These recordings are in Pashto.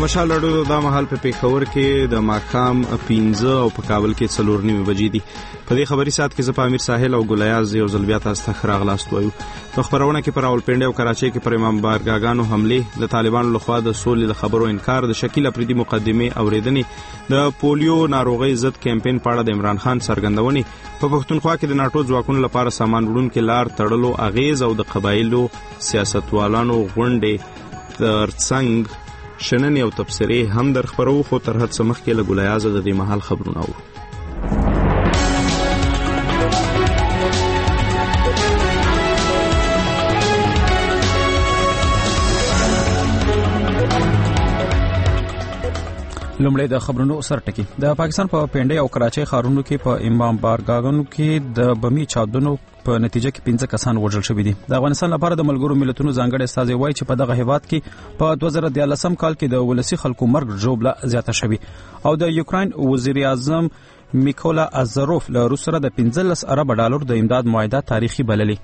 مشال راډیو د مهال په پیښور کې د ماښام 15 او په کابل کې 4:30 بجې دي. په دې خبري سات کې زه پامیر ساحل او ګلیاز یو ځل بیا تاسو ته راغلاست وایو. په خبرونه کې پر راولپنډي او کراچۍ کې پر امام بارګاګانو حمله، د طالبانو لخوا د سولې د خبرو انکار، د شکیل افریدي مقدمه اوریدنې، د پولیو ناروغي ضد کمپاین په اړه د عمران خان څرګندونې، په پښتونخوا کې د ناټو ځواکونو لپاره سامان وړونکو لار تړلو اغیز او د قبایلو سیاستوالانو غونډې ترڅنګ شننې او تبصرې هم در خبرو. خو تر هڅه مخکې له ګلیازه د دې مهال خبرونه اورو. لومړی د خبرونو سرټکی. د پاکستان په پنډۍ او کراچۍ ښارونو کې په امام بارګاګانو کې د بمي چاودنو په نتیجه کې 15 کسان وژل شوي دي. د افغانستان لپاره د ملګرو ملتونو ځانګړی استازی وایي چې په دغه هیواد کې په 2013 کال کې د ولسی خلکو مرګ ژوبله زیاته شوي او د یوکرين وزیر اعظم میکولا ازروف له روس سره د 15 ارب ډالر د امداد معاهده تاریخي بللي.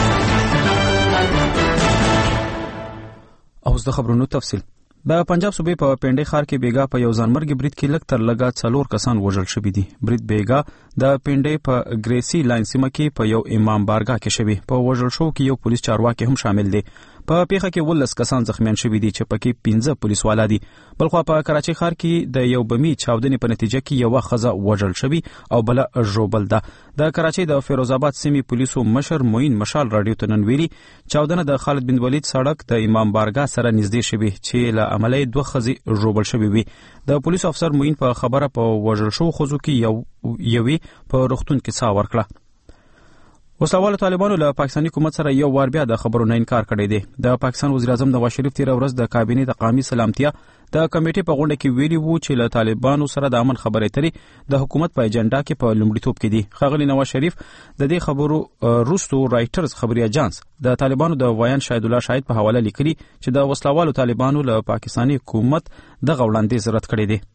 اوس د خبرونو تفصیل. د پنجاب صوبې په پنډۍ ښار کې بیګا په یو ځانمرګي برید کې لږ تر لږه 4 کسان وژل شوي دي. برید بیګا د پنډۍ په ګریسي لاین سیمه کې په یو امام بارګاه کې شوی. په وژل شو کې یو پولیس چارواکي هم شامل دي. په پیښه کې 19 کسان زخمیان شوي دي چې پکې 15 پولیس والا دي. بلخوا په کراچۍ ښار کې د یو بمي چاودنې په نتیجه کې یو ښځه وژل شوی او بل ژوبل ده. د کراچۍ د فیروز آباد سیمې پولیسو مشر موین مشال راډیو ته نن ویلي چاودنه د خالد بن ولید سړک د امام بارګاه سره نږدې شوی چې له عملي 2 ښځې ژوبل شوی وي. د پولیس افسر موین په خبره په وژل شو ښځو کې یوې په روغتون کې ساه ورکړه. وسلوال طالبانو له پاکستاني حکومت سره یو وار بیا د خبرو نه انکار کړی دی. د پاکستان وزیر اعظم نواز شریف تیر ورځ د کابینې د قومي سلامتیا د کمیټې په غونډه کې ویلي وو چې له طالبانو سره د امن خبرې اترې د حکومت په اجنډا کې په لومړیتوب کې دي. ښاغلي نواز شریف د دې خبرو روستو رائټرز خبري اژانس د طالبانو د وایان شاهد الله شاهد په حواله لیکلي چې د وسلوالو طالبانو له پاکستاني حکومت د غوړاندې رد کړی دی.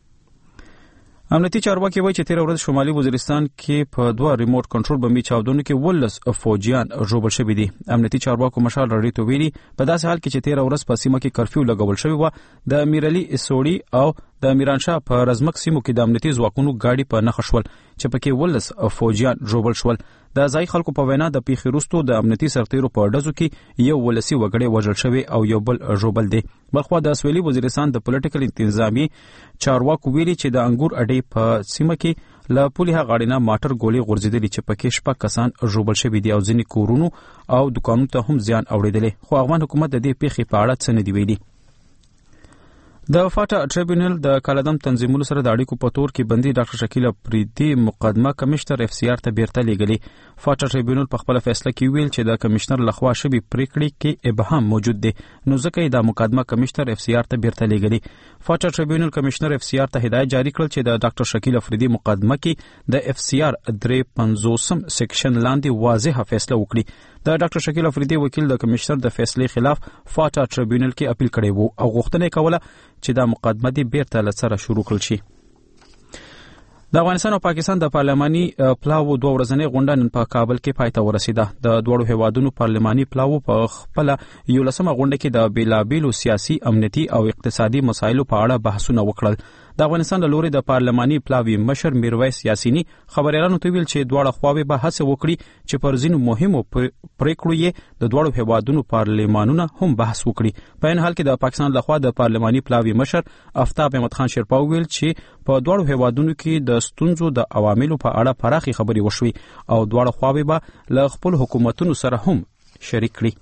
امنیتي چارواکي وایي چې تیر ورځ شمالي وزیرستان کې په 2 ریموټ کنټرول بمي چاودنو کې 19 فوجیان ژوبل شوي دي. امنیتي چارواکو مشال راډیو ته ویلي په داسې حال کې چې تیر ورځ په سیمه کې کرفیو لګول شوی و. د میرعلي سوړي او د میرانشاه په رزمک سیمو کې د امنیتي ځواکونو گاډي په نښه شول چې پکې 19 فوجیان ژوبل شول. د ځای خلکو په وینا د پیښې وروسته د امنیتي سرتیرو په ډزو کې یو ولسی وګړی وژل شوی او یو بل ژوبل دی. بلخوا د سویلي وزیرستان د پولیټیکل انتظامی چارواکو ویلي چې د انګور اډې په سیمه کې له پولیه غاړینا ماټر ګولې غورځېدلې چې پکې 6 کسان ژوبل شوي دي او ځینې کورونو او دکانونو ته هم زیان اوریدلی. خو افغان حکومت د دې پیښې په اړه څه نه دی ویلي. د فاټا ټریبیونل د کالدم تنظیمونو سره د اړیکو په تور کې بندي ډاکټر شکیل افریدي مقدمه کمشنر اف سی آر ته بیرته لیږلي. فاټا ټریبیونل په خپل فیصله کې ویل چې د کمشنر لخوا شوی پریکړې کې ابهام موجود دی نو ځکه د مقدمه کمشنر اف سی آر ته بیرته لیږلي. فاټا ټریبیونل کمشنر اف سی آر ته هدایت جاری کړل چې د ډاکټر شکیل افریدي مقدمه کې د اف سی آر 350 سیکشن لاندې واضحه فیصله وکړي. د ډاکټر شکیل افریدي وکیل د کمشنر د فیصلې خلاف فاټا ټریبیونل کې اپیل کړی وو او غوښتنه کوله چې دا مقدمه دې بیرته له سره شروع کړل شي. د افغانستان او پاکستان د پارلماني پلاوو 2 ورځنۍ غونډه نن په کابل کې پای ته ورسیده. د دوړو هیوادونو پارلماني پلاوو په خپل 11مه غونډه کې د بیلابیلو سیاسي، امنیتي او اقتصادي مسایلو په اړه بحثونه وکړل. د افغانستان له لوري د پارلماني پلاوي مشر میرویس یاسینی خبريالانو ته ویل چې دواړه خواوې به هڅه وکړي چې پر ځینو مهمو پریکړو یې د دوړو هیوادونو پارلمانونه هم بحث وکړي. په این حال کې د پاکستان لخوا د پارلماني پلاوي مشر آفتاب احمد خان شیرپا ویل چې په دوړو هیوادونو کې د ستونزو د عواملو په اړه پراخي خبري وشوي او دوړو خواوې به له خپل حکومتونو سره هم شریک کړي.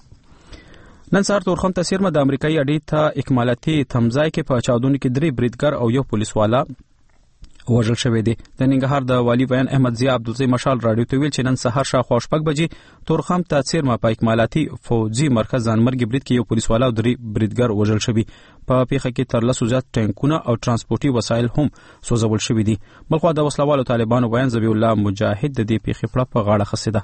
نن سهار تورخم ته سیرمه د امریکایي اډې ته اکمالاتي تمځای کې په چاودنو کې 3 بریدګر او یو پولیس والا وژل شوی دی. د ننګرهار د والی بیان احمد ضیاء عبدالزی مشال راډیو ته ویل چې نن سهار شاوخوا 6 بجې تورخم ته سیرمه په اکمالاتي فوجي مرکز ځانمرګي برید کې یو پولیس والا او 3 بریدګر وژل شوی. په پیښه کې تر 200 زیات ټانکونه او ترانسپورتي وسایل هم سوځول شوي دي. بلخوا د وسلوالو طالبانو بیان ذبیح الله مجاهد د دې پیښې په غاړه خسته.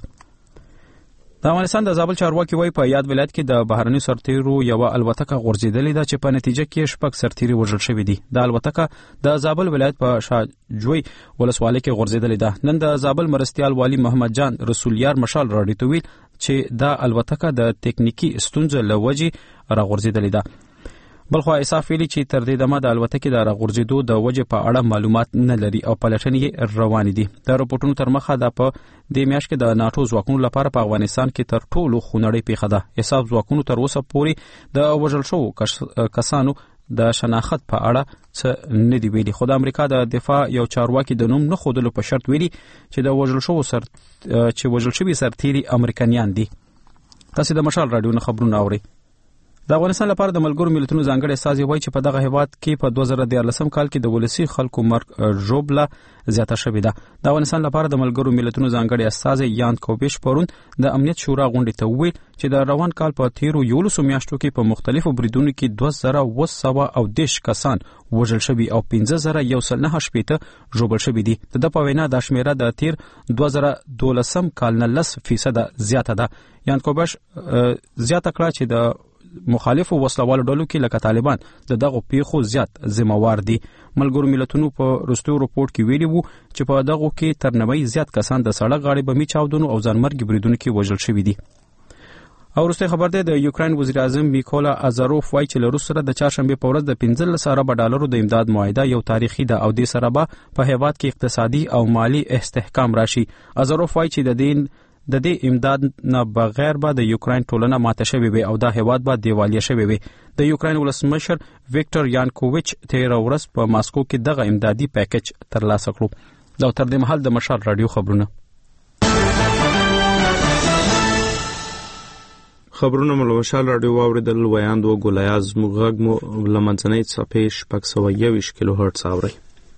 د افغانستان د زابل چارواکي وایي په یاد ولایت کې د بهرني سرتیرو یو الوتکه غورځېدلې ده چې په نتیجه کې 6 سرتیري وژل شوي دي. د الوتکه د زابل ولایت په شاجوی ولسوالۍ کې غورځېدلې ده. نن د زابل مرستیال والی محمد جان رسول یار مشال راډیو ته ویل چې د الوتکه د تکنیکی ستونزې له وجې راغورځېدلې ده. بلخو ایساف ویلي چې تر دې دمه د الوتکې د راغورځېدو د وجې په اړه معلومات نه لري او پلټنې روانې دي. د راپورټونو تر مخه دا په دې میاشت کې د ناتو ځواکونو لپاره په افغانستان کې تر ټولو خونړۍ پیښه ده. ایساف ځواکونو تر اوسه پورې د وژل شوو کسانو د شناخت په اړه څه نه دی ویلي، خو د امریکا د دفاع یو چارواکي د نوم نه ښودلو په شرط ویلي چې د وژل شوي سرتیري امریکایان دي. تاسو د مشال رادیو نه خبرونه اورئ. د افغانستان لپاره د ملګرو ملتونو ځانګړی استازی وایي چې په دغه هیواد کې په 2014 کال کې د ولسی خلکو مرګ ژوبله زیاته شوې ده. د افغانستان لپاره د ملګرو ملتونو ځانګړی استازی یان کوبیش پرون د امنیت شورا غونډې ته وویل چې د روان کال په تیرو 11 میاشتو کې په مختلفو بریدونو کې 2210 کسان وژل شوي او 15198 ژوبل شوي دي. د په وینا د شمیره د تیر 2012 کال نه 10% زیاته ده. یان کوبیش زیاته کړه چې د مخالفو وسلوالو ډلو کې لکه طالبان د دغه پیښو زیات ذمہوار دي. ملګرو ملتونو په وروستي رپورټ کې ویلي وو چې په دغه کې تر 90 زیات کسان د سړک غاړې بمي چاودنو او ځانمرګي بریدونو کې وژل شوي دي. او وروستي خبر ده د یوکرين وزیر اعظم میکولا ازاروف وایي چې له روس سره د چهارشنبه په ورځ د 15 ارب ډالرو د امداد معاهده یو تاریخي ده او د سره به په هیواد کې اقتصادي او مالی استحکام راشي. ازاروف وایي چې د دې امداد نه بغیر به د یوکرين ټولنه ماته شوې وي او دا هیواد به دیوالیه شوې وي. د یوکرين ولسمشر ویکټر یانکوویچ تیر ورځ په ماسکو کې دغه امدادي پیکج ترلاسه کړو. دا تر دې مهال د مشال رادیو خبرونه مو مشال رادیو واوریدل. ویاندو ګولیاز مغږ مو لمنځنۍ څپې 621 کیلو هرتز اوري.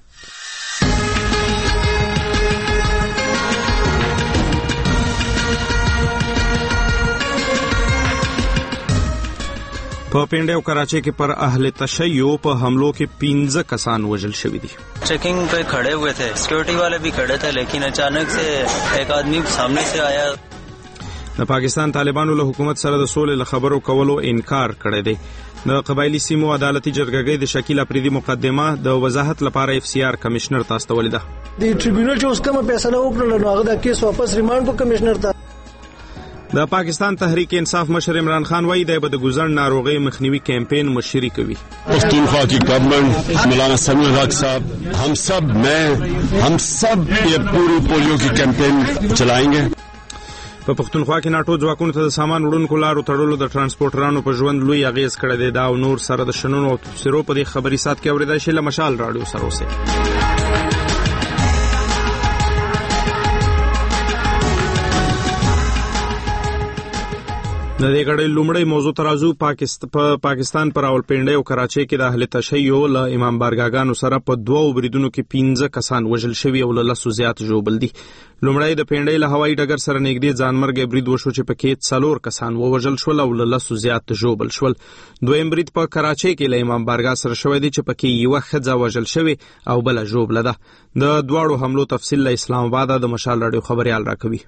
په پنډه او کراچي کې پر اهل تشیع په حملوں کې 15 کسان وژل شوی دي. चेकिंग पे खड़े हुए थे, सिक्योरिटी वाले भी खड़े थे, लेकिन अचानक से एक आदमी सामने से आया. د پاکستان طالبانو له حکومت سره د سولې له خبرو کولو انکار کړی دی. د قبایلی سیمو عدالتي جرګې د شکیل اپریدي مقدمه د وضاحت لپاره اف سی آر کمشنر ته استولې ده. د ټریبیونل چې اوس کومه فیصله وکړه نو هغه د کیس واپس ریماند کو کمشنر ته. د پاکستان تحریک انصاف مشر عمران خان وایي د بدګزر ناروغي مخنیوي کمپین مشري کوي. پښتونخوا کی گورنمنٹ مولانا سمیع الحق صاحب ہم سب یہ پوری پولیو کی کیمپین چلائیں گے. په پښتونخوا کې ناټو ځواکونو ته د سامان وړونکو لارو تړلو د ترانسپورټرانو په ژوند لوی اغیز کړی دی. دا او نور سره د شنونو او تفسیرو په دې خبري سات کې اوریدای شي. له مشال رادیو سره اوسئ. د دې غړې لومړی موضوع ترازو پاکستان پر راولپنډي او کراچي کې د اهل تشیع له امام بارګاګانو سره په دوو بریدونو کې 15 کسان وژل شوي او له 10 زیات ژوبل دي. لومړی د پنډي له هوایي ډګر سره نږدې ځانمرګي برید وشو چې پکې 4 کسان وژل شول او له 10 زیات ژوبل شول. دویم برید په کراچي کې له امام بارګا سره شوی دی چې پکې یو ښځه وژل شوی او بل ژوبله ده. د دواړو حملو تفصیل له اسلام آباد د مشال رادیو خبريال راکوي.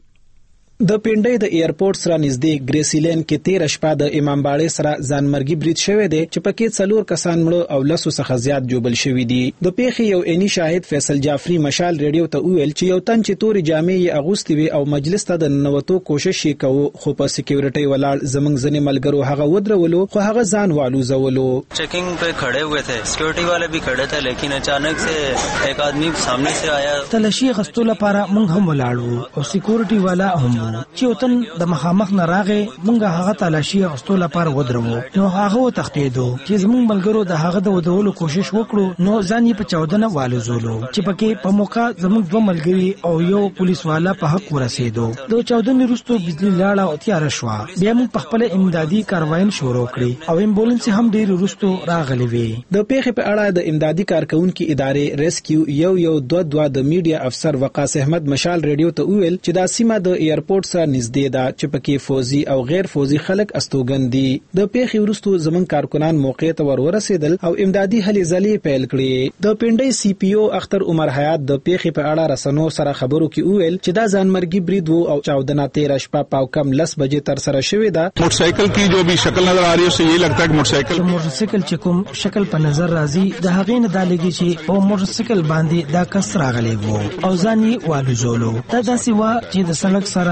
د پنډۍ د ایرپورټ سره نږدې ګریسی لین کې 13 شپه د امام باړې سره ځانمرګي برید شوی دی چې پکې 4 کسان مړه او 10 څخه زیات جوبل شوی دي. د پیښې یو عیني شاهد فیصل جعفری مشال ریډیو ته ویل چې یو تن چې توري جامې یې اغوستي وي او مجلس ته د ننوتو کوشش یې کوو خو په سکیورټي ولاړ زمنګ ځنې ملګرو هغه ودرولو خو هغه ځان والوزولو. चेकिंग पे खड़े हुए थे, सिक्योरिटी वाले भी खड़े थे, लेकिन अचानक से एक आदमी सामने से आया. تلاشي غستو لپاره مونږ هم ولاړو او سکیورټي والا هم چې وتن د مخامخ نه راغې مونږه هغه تلاشي غستو لپاره ودرو نو هغه تختیدو چې زمونږ ملګرو د هغه د ودولو کوشش وکړو نو ځان یې په 14 والوزولو چې پکې په موقع زمونږ دوه ملګري او یو پولیس والا په حق ورسېدو. د 14 وروسته بجلی لاړه او تیار شو. بیا موږ په خپل امدادي کاروایي شروع کړې او امبولانس هم ډیر وروسته راغلی وي. د پیښې په اړه د امدادي کارکونکو ادارې ریسکیو یو 22 د میډیا افسر وقاص احمد مشال ریډیو ته ویل چې دا سیمه د ایرپورټ سره نږدې ده چې پکې فوزي او غیر فوزي خلک استوګن دي. د پیښې وروسته زمون کارکونان موقع ته ورسېدل او امدادي هلې ځلې پیل کړې. د پنډۍ سی پی او اختر عمر حیات د پیښې په اړه رسنو سره خبرو کې ویل چې دا ځانمرګي برید وو او 14 13 شپه پاو کم 10 بجې تر سره شوې ده. موټرسایکل کی جو بھی شکل نظر آ رہی ہے اسے یہ لگتا ہے کہ موټرسایکل چې کوم شکل په نظر راځي د هغې نه دالېږي چې په موټرسایکل باندې دا کس راغلی وو او ځان یې والوزولو. دا داسې و چې د سړک سره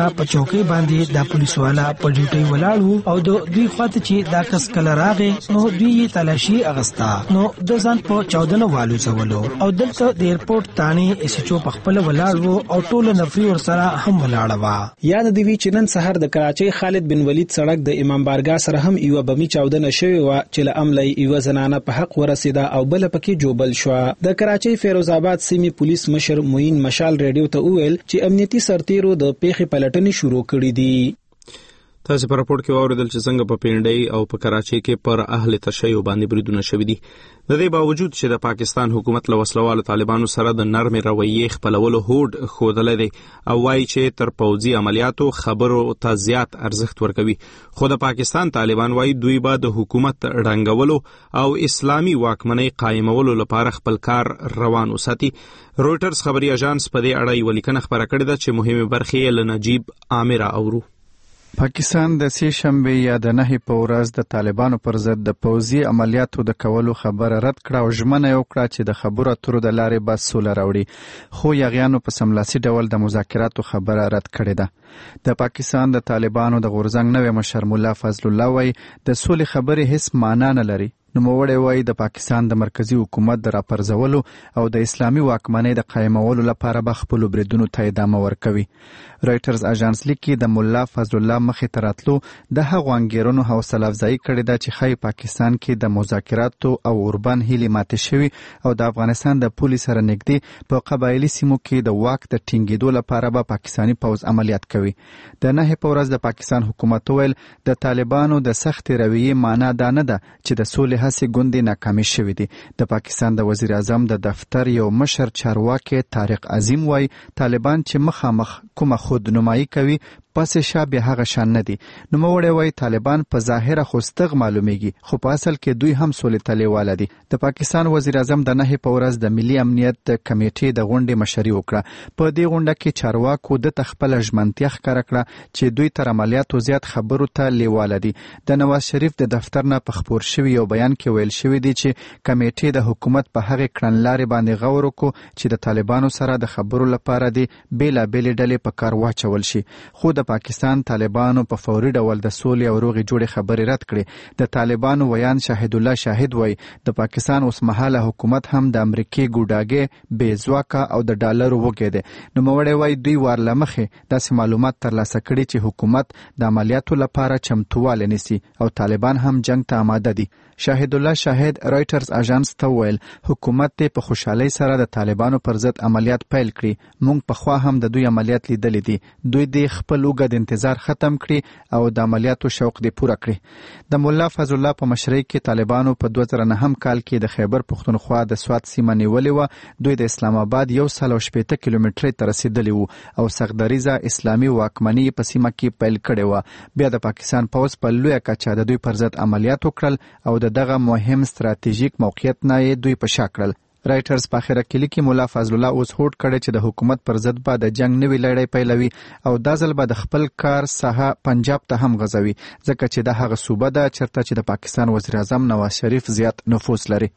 په چوکۍ باندې د پولیس والا په ډیوټي ولاړو او د دوی خواته چې دا کس کله راغې نو دوی یې تلاشي اغستا نو د ځان په چاودنه والو زولو او دلته د ایرپورټ تانه اس ایچ او په خپل ولاړو او ټول نفري ور سره هم ولاړه وا یاد دی چې نن سحر د کراچۍ خالد بن ولید سړک د امام بارګاه سره هم یو بمی چاودنه شوی و چې له عملی یو زنانه په حق ورسیده او بل پکې جوبل شو د کراچۍ فیروز آباد سیمې پولیس مشر موین مشال ریډیو ته وویل چې امنیتي سرتیرو د پیښې پلټنې شروع کړې دي تاسو په راپورټ کې واوریدل چې څنګه په پینډۍ او په کراچۍ کې پر اهل تشیع باندې بریدونه شوي دي د دې باوجود چې د پاکستان حکومت له وسلوالو طالبانو سره د نرمې رویې خپلولو هوډ ښودلی دی او وایي چې تر پوځي عملیاتو خبرو ته زیات ارزښت ورکوي خو د پاکستان طالبان وایي دوی به د حکومت ړنګولو او اسلامي واکمنۍ قایمولو لپاره خپل کار روان وساتي رویټرز خبري اژانس په دې اړه یوه لیکنه خپره کړې ده چې مهمه برخې یې له نجیب عامر اورو پاکستان د سې شنبه یا د نهي په ورځ د طالبانو پر ضد د پوځي عملیاتو د کولو خبره رد کړه او ژمنه یې وکړه چې د خبرو اترو د لارې به سوله راوړي خو یاغیانو په سملاسي ډول د مذاکراتو خبره رد کړې ده د پاکستان د طالبانو د غورځنګ نوی مشر مولا فضل الله وایي د سولې خبرې هیڅ معنا نه لري نوموړی وایي د پاکستان د مرکزی حکومت د راپرځولو او د اسلامي واکمنۍ د قایمولو لپاره به خپلو بریدونو ته ادامه ورکوي رویټرز اژانس لیکي د مولا فضل الله مخې ته راتلو د هغو انګیرنو حوصله افزایي کړې ده چې ښایي پاکستان کې د مذاکراتو او اوربان هیلې ماتې شوي او د افغانستان د پولې سره نږدې په قبایلي سیمو کې د واک د ټینګېدو لپاره به پاکستاني پوځ عملیات کوي د نهي په ورځ د پاکستان حکومت ویل د طالبانو د سختې رویې معنا دا نه ده چې د سولې هڅې ګوندې ناکامې شوې دي د پاکستان د وزیر اعظم د دفتر یو مشر چارواکي طارق عظیم وایي طالبان چې مخامخ کومه خودنمایي کوي پس شابه هغه شان نه دي نوموړی وایي طالبان په ظاهره خو ستغ معلومیږي خو په اصل کې دوی هم سولې تلیواله دي د پاکستان وزیر اعظم د نهي په ورځ د ملي امنیت کمیټې د غونډې مشري وکړه په دې غونډه کې چارواکو د خپل ژمنتیا ښکاره کړه چې دوی تر عملیاتو زیات خبرو ته لیواله دي د نواز شریف د دفتر نه په خپور شوی یو بیان کې ویل شوی دی چې کمیټې د حکومت په هغه کړنلارې باندې غور وکړو چې د طالبانو سره د خبرو لپاره دی بیلابېلې ډلې په کار واچول شي خو د پاکستان طالبانو په فوري ډول د سولې او روغې جوړې خبرې رد کړې د طالبانو ویان شاهد الله شاهد وایي د پاکستان اوسمهاله حکومت هم د امریکای ګوډاګې بې ځواکه او د ډالرو وږی دی نوموړی وایي دوی ورله مخې داسې معلومات ترلاسه کړي چې حکومت د عملیاتو لپاره چمتووالی نیسي او طالبان هم جنگ ته آماده دي شاهد الله شاهد رویټرز اژانس ته ویل حکومت ته په خوشحالۍ سره د طالبانو پر ضد عملیات پیل کړي موږ پخوا هم د دوی عملیات لیدلې دي دوی د خپل اوږد انتظار ختم کړي او د عملیاتو شوق دی پوره کړي د مولا فضل الله په مشرۍ کې طالبانو په 2009 کال کې د خیبر پښتونخوا د سوات سیمه نیولې و دوی د اسلام آباد 160 کیلومترۍ ته رسیدلی وو او سختدریزه اسلامي واکمنۍ په سیمه کې پیل کړي و بیا د پاکستان پوځ په لویه کچه د دوی پر ضد عملیات وکړل او دغه مهم ستراتیژیک موقعیت نه دوی په شا کړل رایټرز په اخره کې لیکي مولا فضل الله اوس هوډ کړی چې د حکومت پر ضد به د جنگ نوې لړۍ پیلوي او دا ځل به د خپل کار ساحه پنجاب ته هم غځوي ځکه چې د هغه صوبه ده چېرته چې د پاکستان وزیر اعظم نواز شریف زیات نفوذ لري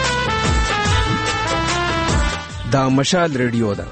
دا مشال ریډیو ده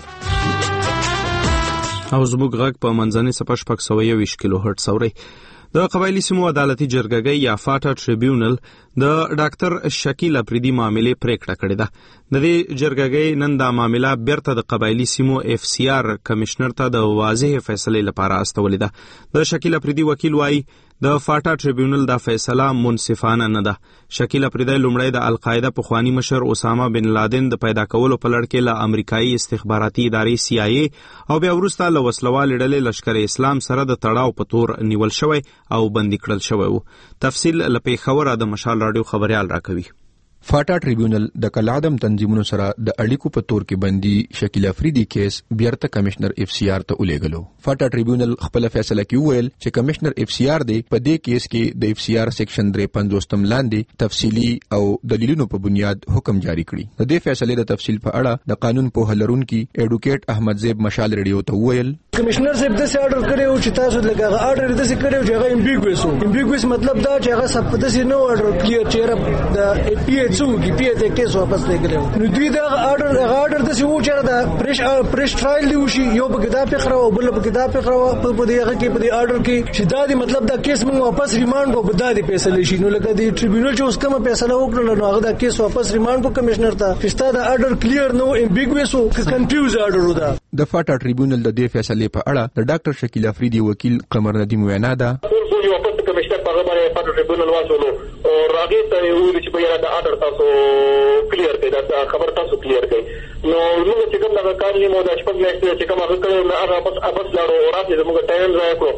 او زموږ غږ په منځنۍ صفحه 621 کیلو هرتز اوري د قبایلی سیمو عدالتي جرګه یا فاټا ټریبیونل د ډاکټر شکیل اپریدي معاملې پریکړه کړې ده د دې جرګې نن دا معامله بیرته د قبایلی سیمو اف سی آر کمشنر ته د واضح فیصلې لپاره استولې ده د شکیل اپریدي وکیل وایي د فاټا ټریبیونل دا فیصله منصفانه نه ده شکیل اپریدي لومړی د القاعده پخوانی مشر اسامه بن لادن د پیدا کولو په لړ کې له امریکایي استخباراتي ادارې سی آی ای او بیا وروسته له وسلوالې ډلې لشکر اسلام سره د تړاو په تور نیول شوی او بندي کړل شوی و تفصیل له پیښوره د مشال راډیو خبريال راکوي فاټا ټریبیونل د کلادم تنظیمونو سره د اړیکو په تور کې بندي شکیل افریدي کیس بیرته کمشنر اف سی آر ته ولېګلو فاټا ټریبیونل خپل فیصله کې ویل چې کمشنر اف سی آر دی په دې کیس کې د اف سی آر سیکشن 53 لاندې تفصیلی او دلیلونو په بنیاد حکم جاری کړی د دې فیصلې د تفصیل په اړه د قانون په هلرونکو ایډوکیټ احمد زیب مشال ریډیو ته ویل کمشنر صاحب د سي آرډر کړو چې تاسو لګا آرډر د سي کړو چې هغه امبیګوس مطلب دا چې هغه سب د سي نو آرډر کلیر چیرې د پی ایچ او کی پی ایچ کیس واپس لګلو نو دوی دا آرډر د سي و چې دا پرش ټرایل دی وشي یو په کتاب خرو بل په کتاب خرو په دې هغه کې په دې آرډر کې چې دا دی مطلب دا کیس موږ واپس ریمانډ کو بدا دی فیصله شي نو لکه دی ټریبیونل چې اوس کومه فیصله وکړه نو هغه دا کیس واپس ریمانډ کو کمشنر ته چې دا آرډر کلیر نو امبیګوس او کنفیوز آرډر ودا د فاټا ټریبیونل د دې فیصلې په اړه د ډاکټر شکیل افریدي وکیل قمر ندیم وینا ده واپس کمشنر په باندې فاټا ټریبیونل واسولو او راغی ته ویل چې بیا د آرډر تاسو کلیر کړئ دا خبر تاسو کلیر کړئ نو موږ چې کوم دا کار یې مو د شپږ میاشتې چې کوم هغه کړو نه هغه بس لاړو او راځي موږ ټایم راکړو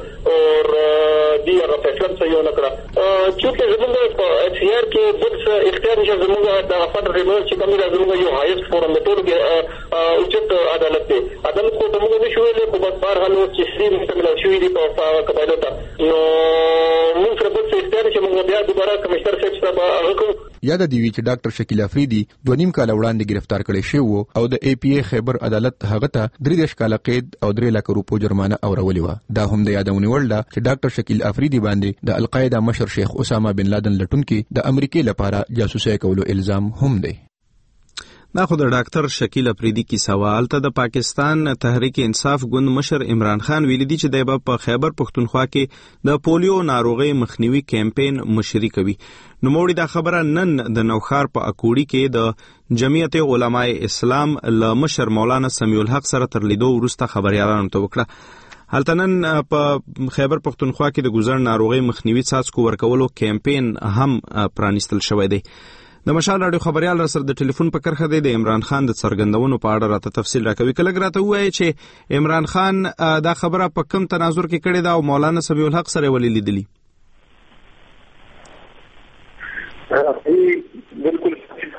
او دی هغه فیصله صحیح نه کړه چې زموږ په ایچ سی آر کې د اختیار نشه زموږ د فاټا ټریبیونل چې کوم دا زموږ یو هایست فورم د ټول کې اوچت عدالت دی عدالت کو ته موږ نشو ویلې په بس بار حالو چې سری مستقل شوې دي په قبایلو ته نو موږ سره په اختیار چې موږ بیا دوباره کمشنر صاحب سره هغه یاد دی چې ډاکټر شکیل افریدي 2.5 کال وړاندې گرفتار کړي شو او د ای پی ای خیبر عدالت هغه ته 3 کال قید او 3 لک روپو جرمانه اورولې و دا هم د یادونه ولدا چې ډاکټر شکیل افریدي باندې د القاعده مشر شیخ اسامه بن لادن لټونکي د امریکای لپاره جاسوسي کولو الزام هم دی دا خو د ډاکټر شکیل افریدي کی سوال ته د پاکستان تحریک انصاف ګوند مشر عمران خان ویلي دی چې د په خیبر پختونخوا کې د پولیو ناروغي مخنیوي کمپاین مشري کوي نو موړي دا خبره نن د نوخار په اکوړي کې د جمعیت علماء اسلام له مشر مولانا سمیع الحق سره تر لیدو وروسته خبريالانو ته وکړه هلتنن په خیبر پختونخوا کې د ګذر ناروغي مخنیوي څاڅکو ورکولو کمپاین هم پرانیستل شوی دی د مشال راډیو خبريال سره د ټلیفون په کرخه دی د عمران خان د څرګندونو په اړه راته تفصیل راکوي کله راته وایي چې عمران خان دا خبره په کوم تناظر کې کړې ده او مولانا سمیع الحق سره ولې لیدلی بالکل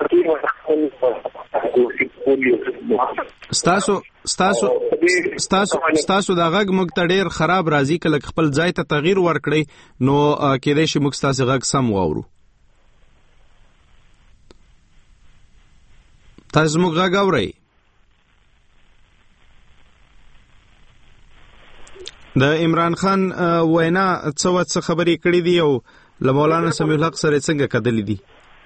ستاسو دا غږ موږ ته ډیر خراب راځي کله خپل ځای ته تغییر ورکړي نو کېدای شي موږ ستاسو غږ سم واورو تاسو موږ غږ اورئ د عمران خان وینا څه خبرې کړې دي او له مولانا سمیع الحق سره څنګه کتلې دي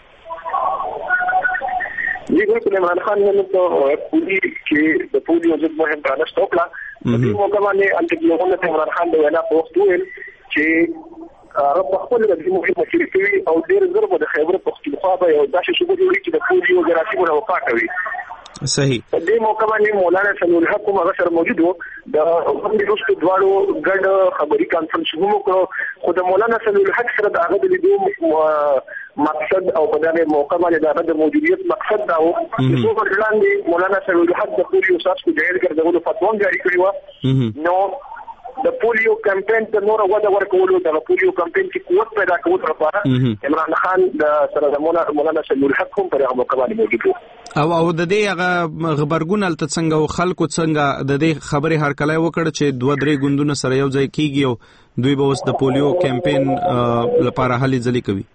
جی بالکل عمران خان نے تو پوری کې د پولیو ضد مهم پرانست وکړه په دې موقع باندې انټیګلوونه ته عمران خان د وینا پوښتنه ویل چې رب خپل د مهمه شریفي او ډیر ضرب د خیبر پختونخوا به یو داسې شوبه جوړي چې د پولیو جراثیمو وقا کوي صحیح په دې موقع باندې مولانا سمیع الحق هم هغه سره موجود و د همدې وروسته دواړو ګډ خبري کانفرنس هم وکړو خو د مولانا سمیع الحق سره د هغه د لیدو مقصد او په دغه موقع باندې د هغه د موجودیت مقصد دا و چې څو وړاندې مولانا سمیع الحق د پولیو څاڅکو جهیل ګرځولو فتوا جاری کړې و نو د پولیو کمپاین ته نور وده ورکولو د پولیو کمپاین کې قوت پیدا کولو لپاره عمران خان د سره د مولانا سمیع الحق هم په هغه موقع باندې موجود او د دې هغه خبرګون الته څنګه او خلکو څنګه د دې خبرې هرکلی وکړ چې 2-3 ګوندونه سره یو ځای کیږي او دوی به اوس د پولیو کمپاین لپاره هلې ځلې کوي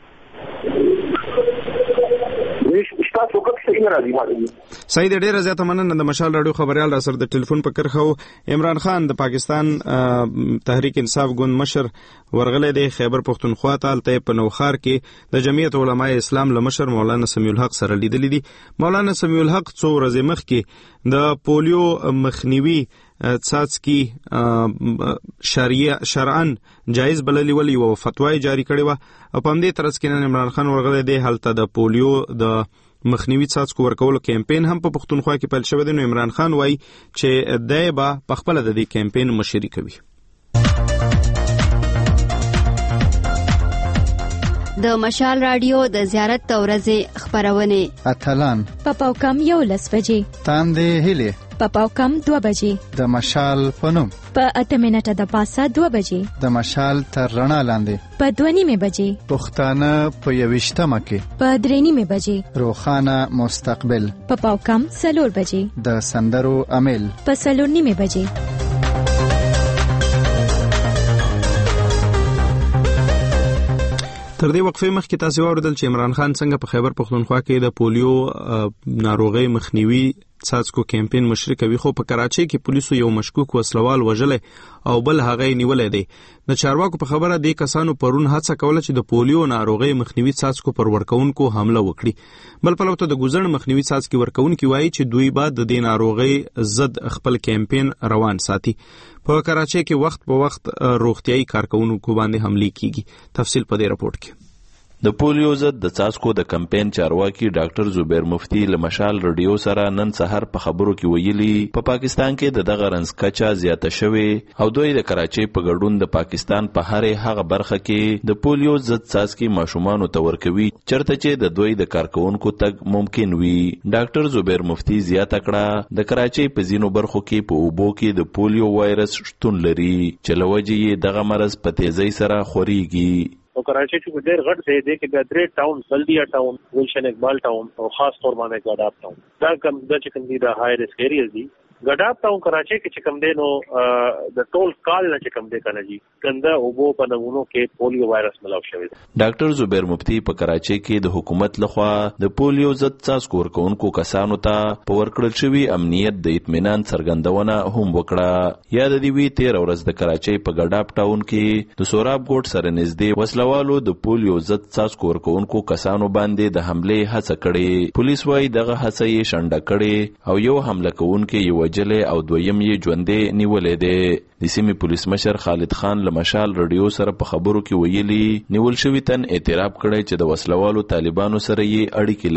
صحیح د ډیره زیاته مننه د مشال راډیو خبريال را سره د ټلیفون په کرخه عمران خان د پاکستان تحریک انصاف ګوند مشر ورغله د خیبر پختونخوا ته په نوخار کې د جمعیت علماء اسلام له مشر مولانا سمیع الحق سره لیدلې دي مولانا سمیع الحق څو ورځې مخکې د پولیو مخنیوي څاڅکي شرعاً جایز بللی ولی او فتوا جاری کړې و او په دې ترڅ کې عمران خان ورغله دی حالت د پولیو د مخنیوي څاڅکو ورکولو کمپاین هم په پختونخوا کې پیل شوی دی نو عمران خان وایي چې دای به په خپل د دې کمپاین مشري کوي د مشال رادیو د زیارت تورزه خبرونه اتلان پاو کم 11 بجې تاندې هلي پاو کم 2 بجې د مشال پنوم په 8 منټه د پاسه 2 بجې د مشال تر رڼا لاندې په 2:30 بجې پښتانه په 28مه کې په 3:30 بجې روخانه مستقبل پاو کم 4 بجې د سندرو امیل په 4:30 بجې تر دې وقفې مخکې تاسو واوریدل چې عمران خان څنګه په خیبر پختونخوا کې د پولیو ناروغي مخنیوي څاڅکو کمپاین مشري کوي، خو په کراچۍ کې پولیسو یو مشکوک وسلوال وژلې او بل هغه نیولې دی. د چارواکو په خبره د کسانو پرون هڅه کوله چې د پولیو ناروغي مخنیوي څاڅکو پر ورکوونکو حمله وکړي. بل پلو ته د ګوزړ مخنیوي څاڅکي ورکوونکي وایي چې دوی بعد د دې ناروغي ضد خپل کمپاین روان ساتي. په کراچۍ کې وخت په وخت روغتيایي کارکونکو باندې حمله کیږي. تفصیل په دې راپورټ کې. د پولیو ضد د څاڅکو د کمپاین چارواکي ډاکټر زبیر مفتی له مشال رادیو سره نن سحر په خبرو کې ویلي په پاکستان کې دغه رنځ کچا زیاته شوې او دوی د کراچۍ په ګډون د پاکستان په هغه برخه کې د پولیو ضد څاڅکي ماشومانو ته ورکوي چرته چې د دوی د کارکونکو تګ ممکن وي. ډاکټر زبیر مفتی زیاته کړه د کراچۍ په ځینو برخو کې په اوبو کې د پولیو وایرس شتون لري چې لوجه یې دغه مرض په تیزی سره خوريږي. او کراچي چې ډېر غټ دی د کې د درې ټاون بلدیا ټاون ګلشن اقبال ټاون او خاص طور باندې ګډاب ټاون دا کوم د چې کوم دي د های ریسک ایریاز دي. ګډاب ټاون کراچي کې چې کوم دی نو د ټول کال نه چې کوم دی کنه جی کنده او بو په نمونو کې پولیو وایرس ملاو شوی. ډاکټر زبیر مفتی په کراچي کې د حکومت لخوا د پولیو ضد څاڅکو ورکوونکو کسانو ته په ورکړل شوی امنیت د اطمینان څرګندونه هم وکړه. یاد دی وی 13 ورځ د کراچي په ګډاب ټاون کې د سوراب ګوټ سره نږدې وسلوالو د پولیو ضد څاڅکو ورکوونکو کسانو باندې د حمله هڅه کړې. پولیس وايي دغه هڅه یې شنډه کړې او یو حمله کوونکی یو وجلې او دویم یې ژوندې نیولې ده. د سیمې پولیس مشر خالد خان له مشال رادیو سره په خبرو کې ویلي نیول شوی تن اعتراف کړی چې د وسلوالو طالبانو سره یې اړیکې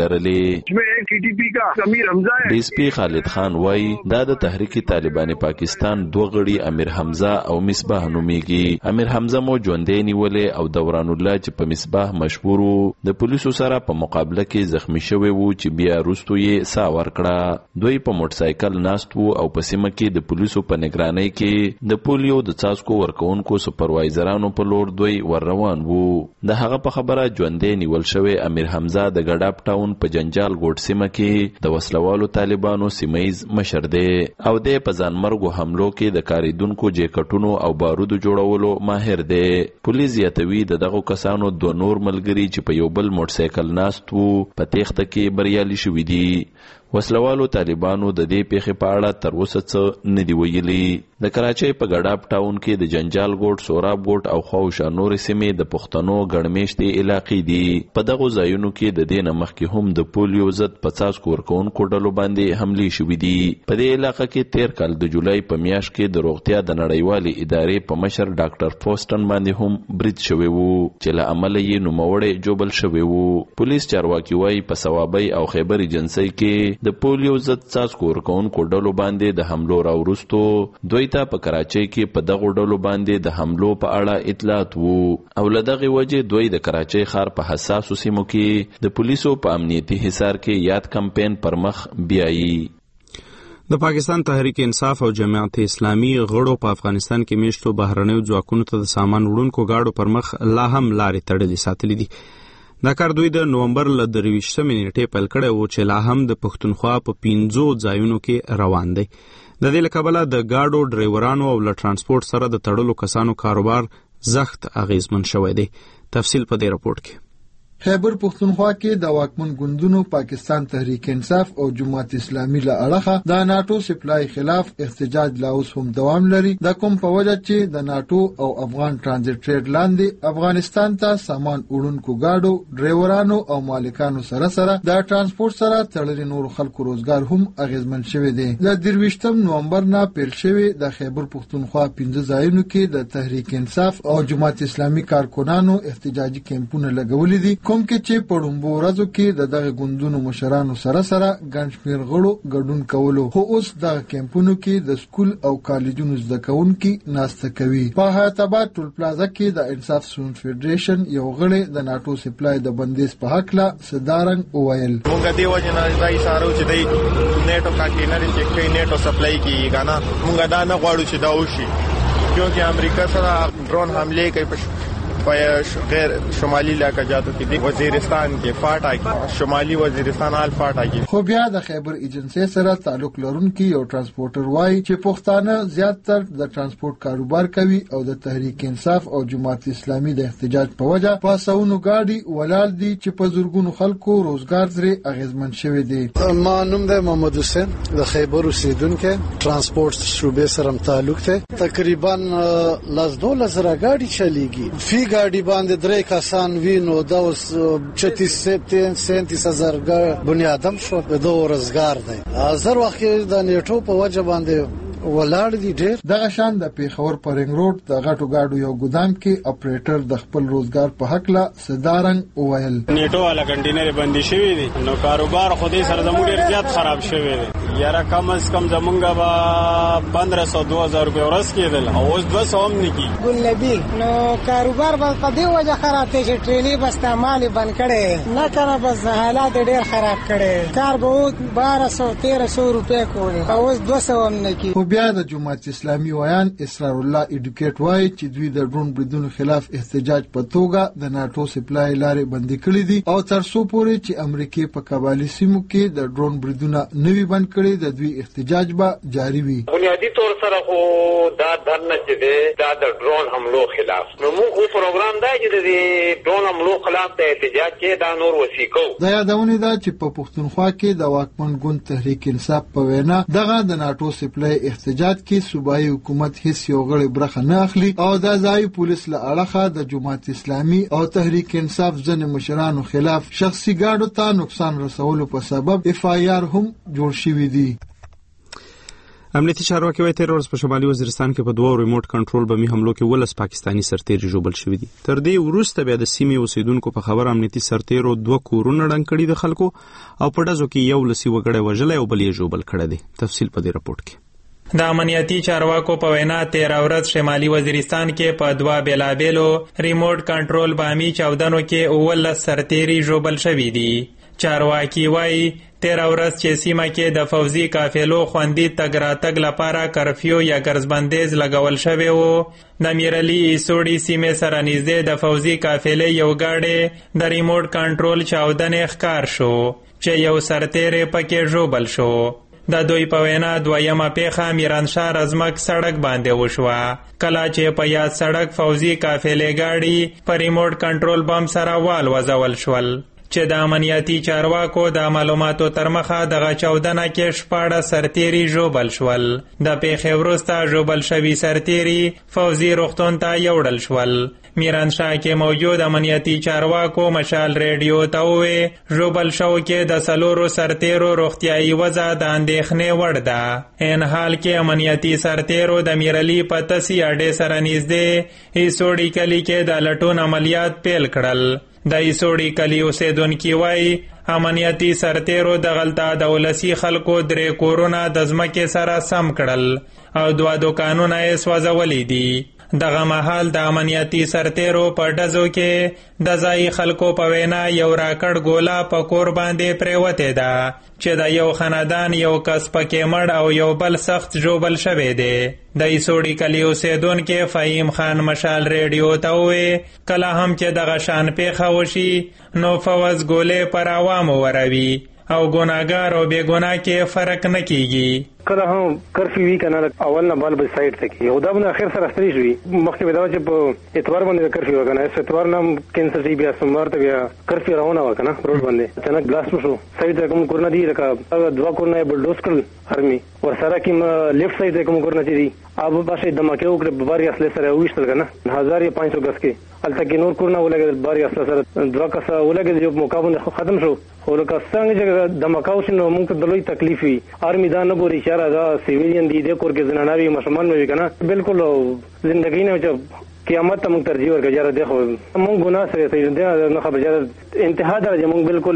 لرلې. ډي اس پي خالد خان وايي دا د تحریک طالبان پاکستان دوه غړي امیر حمزه او مصباح نوميږي. امیر حمزه مو ژوندې نیولې او دوران الله چې په مصباح مشهور د پولیسو سره په مقابله کې زخمی شوی وو چې بیا وروسته یې سا ورکړه. دوی په موټر سایکل ناست وو او په سیمه کې د پولیسو په نگرانۍ کې د پولیو د څاڅکو ورکوونکو سپروایزرانو په لور دوی ور روان وو. د هغه په خبره ژوندې نیول شوی امیر حمزه د ګډاب ټاون په جنجال ګوټ سیمه کې د وسلوالو طالبانو سیمایز مشر دی او د په ځانمرګو حملو کې د کاریدونکو جیکټونو او بارودو جوړولو ماهر دی. پولیس یاتوي دغه کسانو دوه نور ملګری چې په یو بل موټر سایکل ناست وو په تېښته کې بریالي شوي دي. وسلوالو طالبانو د دې پیښې په اړه تر اوسه څه نه دی ویلي. د کراچۍ په ګډاب ټاون کې د جنجال ګوټ، سوراب ګوټ او خواوشا نور سیمې د پښتنو ګڼمېشتې علاقې دي. په دغو ځایونو کې د دې نه مخکې هم د پولیو ضد په څاڅکو ورکوونکو ډلو باندې حملې شوي دي. په دې علاقه کې تېر کال د جولای په میاشت کې د روغتیا د نړیوالې ادارې په مشر ډاکټر فوسټن باندې هم برید شوی وو چې له امله یې نوموړی جوبل شوی وو. پولیس چارواکي وایي په صوابۍ او خیبر ایجنسۍ کې د پولیو ضد څاڅکو ورکوونکو ډلو باندې د حملو راوروستو دوی ته په کراچۍ کې په دغو ډلو باندې د حملو په اړه اطلاعات وو او له دغې وجې دوی د کراچۍ ښار په حساسو سیمو کې د پولیسو په امنیتي حصار کې یاد کمپاین پر مخ بیایي. د پاکستان تحریک انصاف او جماعت اسلامي غړو په افغانستان کې میشتو بهرنیو ځواکونو ته د سامان وړونکو گاډو پر مخ لا هم لارې تړلې ساتلې دي. دا کار دوی د نومبر له 23 نیټې پیل کړی و چې لا هم د پښتونخوا په 15 ځایونو کې روان دی. د دې له کبله د گاډو ډرایورانو او له ترانسپورت سره د تړلو کسانو کاروبار زخت اغیزمن شوی دی. تفصیل په دې راپورټ کې. خیبر پختونخوا کې د واکمن ګوندونو پاکستان تحریک انصاف او جماعت اسلامي له اړخه د ناتو سپلای خلاف احتجاج لا اوس هم دوام لري. د کوم په وجه چې د ناتو او افغان ترانزیت ټریډ لاندې افغانستان ته سامان وړونکو گاډو ډرایورانو او مالکانو سره د ترانسپورت سره تړلي نور خلکو روزګار هم اغیزمن شوی دی. د 23 نومبر نه پیل شوی د خیبر پختونخوا 15 ځایونو کې د تحریک انصاف او جماعت اسلامي کارکونانو احتجاجي کیمپونه لګولې دي کوم کې چې په لومړو ورځو کې د دغه ګوندونو مشرانو سره ګڼ شمېر غړو ګډون کولو، خو اوس دغه کیمپونو کې د سکول او کالجونو زده کوونکي ناسته کوي. په حیات آباد ټول پلازا کې د انصاف سټوډنټ فیډریشن یو غړی د ناتو سپلای د بندیز په حق لا صدارنګ وویل مونږ دی وجه نه دای سارو چې دی نیټو کانټینر چې کوي نیټو سپلای کیږي کنه مونږ دا نه غواړو چې دا وشي کیونکه امریکا سره ډرون حمله کوي په غیر شمالي علاقاتو کې د وزیرستان کې فاټا کې شمالي وزیرستان حال فاټا کې. خو بیا د خیبر ایجنسی سره تعلق لرونکي یو ترانسپورټر وایي چې پښتانه زیاتره د ترانسپورت کاروبار کوي او د تحریک انصاف او جماعت اسلامي د احتجاج په وجه پاسونو گاډي ولال دي چې په زورګونو خلکو روزګار زری اغیزمن شوی دی. ما نوم د محمد حسین د خیبر اوسیدونکو ترانسپورت شعبې سره تعلق ته تقریبا لاس 2000 گاډي چلیږي. فی گاډي باندې 3 کسان وینو دا 37,000 بنیادم شو د روزګار دی. زر وخت د نیټو په وجه باندې ولاړ دي ډېر. دغه شان د پیښور په رنګ روډ د غټو گاډو یو ګودام کې اپریټر د خپل روزګار په حق لا صدارنګ وویل نیټو والا کنټینر باندې شوی دي نو کاروبار خو دې سره زموږ ډېر زیات خراب شوی دی. یاره کم از کم زمونږه به 1500-2000 روپۍ ورځ کېدل او اوس 200 هم نه کېږي. ګل نبي نو کاروبار به په دې وجه خراب دی چې ټرینې بس تعمال بند کړي نه کنه بس حالات ډېر خراب کړي. کار به 1200-1300 روپۍ کوي او اوس 200 هم نه کېږي. بیا د جماعت اسلامي ویان اسرار الله ایډوکیټ وایي چې دوی د ډرون بریدونو خلاف احتجاج په توګه د ناتو سپلای لارې بندي کړې دي او تر څو پورې چې امریکای په قبالي سیمو کې د ډرون بریدونه نوي بند کړي د دوی احتجاج به جاری وي. بنیادی طور سره خو دا دنه چې دا د ډرون حملو خلاف نو موږ پروګرام دی چې د ډرون حملو خلاف د احتجاج کې دا نور وسیکو. دا یادونه ده چې په پښتونخوا کې د واکمن ګوند تحریک انصاف په وینا دغه د ناتو سپلای احتجاج کې صوبایي حکومت هیڅ یو غړی برخه نه اخلي او د ځای پولیس له اړخه د جماعت اسلامي او تحریک انصاف ځنې مشرانو خلاف شخصي ګاډو ته نقصان رسولو په سبب اف آی آر هم جوړ شوی دی. امنیتي چارواکي وايي تیر ورځ په شمالي وزیرستان کې په 2 ریموټ کنټرول بمي حملو کې 12 پاکستاني سرتیري ژوبل شوي دي. تر دې وروسته بیا د سیمې اوسیدونکو په خبر امنیتي سرتیرو 2 کورونه ړنګ کړي د خلکو او په ډزو کې یو لسی وګړی وژلی او بل یې ژوبل کړی دی. تفصیل په دې رپورټ کې. د امنیتي چارواکو په وینا تیر ورځ شمالي وزیرستان کې په 2 بیلابیلو ریموټ کنټرول بامي چاودنو کې 19 سرتیري ژوبل شوي دي. چارواکي وايي تیر ورځ چې سیمه کې د فوزي قافلو خوندي تګ راتګ لپاره کرفیو یا ګرځبندیز لګول شوی و. د میرلی ایسوړي سیمې سره نږدې د فوزي قافلې یو گاډی د ریموټ کنټرول چاودنې ښکار شو چې یو سرتیری پکې ژوبل شو. د دوی په وینا دویمه پیښه میرانشاه رزمک سړک باندې وشوه کله چې په یاد سړک فوزي قافلې گاډي په ریموټ کنټرول بم سره والوځول شول چې د امنیتي چارواکو د معلوماتو تر مخه دغه چاودنه کې 14 سرتیري ژوبل شول. د پیښې وروسته ژوبل شوي سرتیري فوزي روغتون ته یوړل شول. میرانشاه کې موجود امنیتي چارواکو مشال ریډیو ته وویل ژوبل شوو کې د 4 سرتیرو روغتیایي وضع د اندېښنې وړ ده. ان حال کې امنیتي سرتیرو د میرلی په تسي اډې سره نږدې ایسوړي کلي کې د لټون عملیات پیل کړل. د ایسوړي کلي اوسیدونکي وایي امنیتي سرتیرو د غلطه د ولسي خلکو 3 کورونه د ځمکې سره سم کړل او 2 دوکانونه یې سوځولي دي. دغه مهال د امنیتي سرتیرو په ډزو کې د ځای خلکو په وینا یو راکړ ګوله په کور باندې پریوتې ده چې د یو خاندان یو کس پکې مړ او یو بل سخت ژوبل شوی دی. د ایسوړي کلي اوسیدونکي فهیم خان مشال ریډیو ته وویل کله هم چې دغه شان پیښه وشي نو فوز ګولې پر عوامو وروي او ګناګار او بې ګناه کې فرق نه کیږي. کله هم کرفیو وی کنه اول نه بل سایډ ته کی او دا بل اخر سره ستړي شوی مخکې به دا چې په اتوار باندې کرفیو وکنه اتوار نام کینسر سی بیا سموار ته بیا کرفیو راونه وکنه روډ باندې اچانک بلاست وشو سایډ ته کوم کورنه دی لکه 2 کورنه بلډوز کړل ارمي ور سره کوم لیفت سایډ ته کوم کورنه دی اب باشه دمکه وکړه باري اصله سره وښتل کنه 1500 غس کې الته کې نور کورنه ولګل باري اصله سره 2 کسه ولګل یو مقابله ختم شو خو لکه څنګه چې دمکاو شنو موږ ته دلوي تکلیف وي ارمي دا نه ګوري اشاره دا سیویلین دي د کور کې زنانوي مشمان وي کنه بالکل ژوندۍ نه چې قیامت ته موږ ترجیح ورکړو یاره دغه موږ ګناه سره ته نه خبر یاره انتها درجه موږ بالکل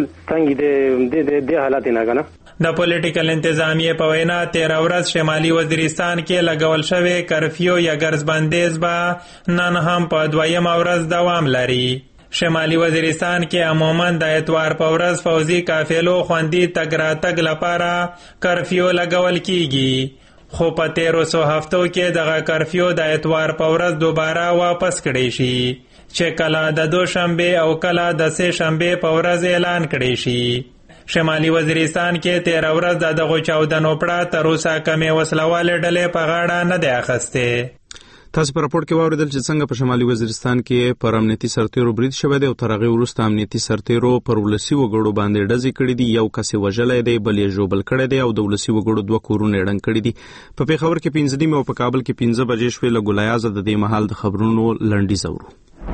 څنګه د حالات نه کنه. د پولیټیکل انتظامیه په وینا 13 ورځ شمالي وزیرستان کې لګول شوی کرفیو یا ګرځبندیز به نن هم په 2م ورځ دوام لري. شمالي وزیرستان کې عموماً د اتوار په ورځ فوزي قافلو خوندي تګ راتګ لپاره کرفیو لګول کیږي خو په 1300 هفتو کې دغه کرفیو د اتوار په ورځ دوباره واپس کړی شي. چې کله د دوشنبه او کله د سه شنبه په ورځ اعلان کړي شي. شمالي وزیرستان کې 13 ورځ د دغو چاودنو پړه تر اوسه کمې وسلوالې ډلې په غاړه نه دی اخیستې. تاسو په راپور کې واوریدل چې څنګه په شمالي وزیرستان کې پر امنیتي سرتیرو برید شوی دی او تر هغې وروسته امنیتي سرتیرو پر ولسي وګړو باندې ډزې کړې دي. یو کس یې وژلی دی، بل یې ژوبل کړی دی او د ولسي وګړو 2 کورونه یې ړنګ کړي دي. په پېښور کې 15 او په کابل کې 15 بجې شوې. له ګلایازه د دې مهال د خبرونو لنډیز اورو.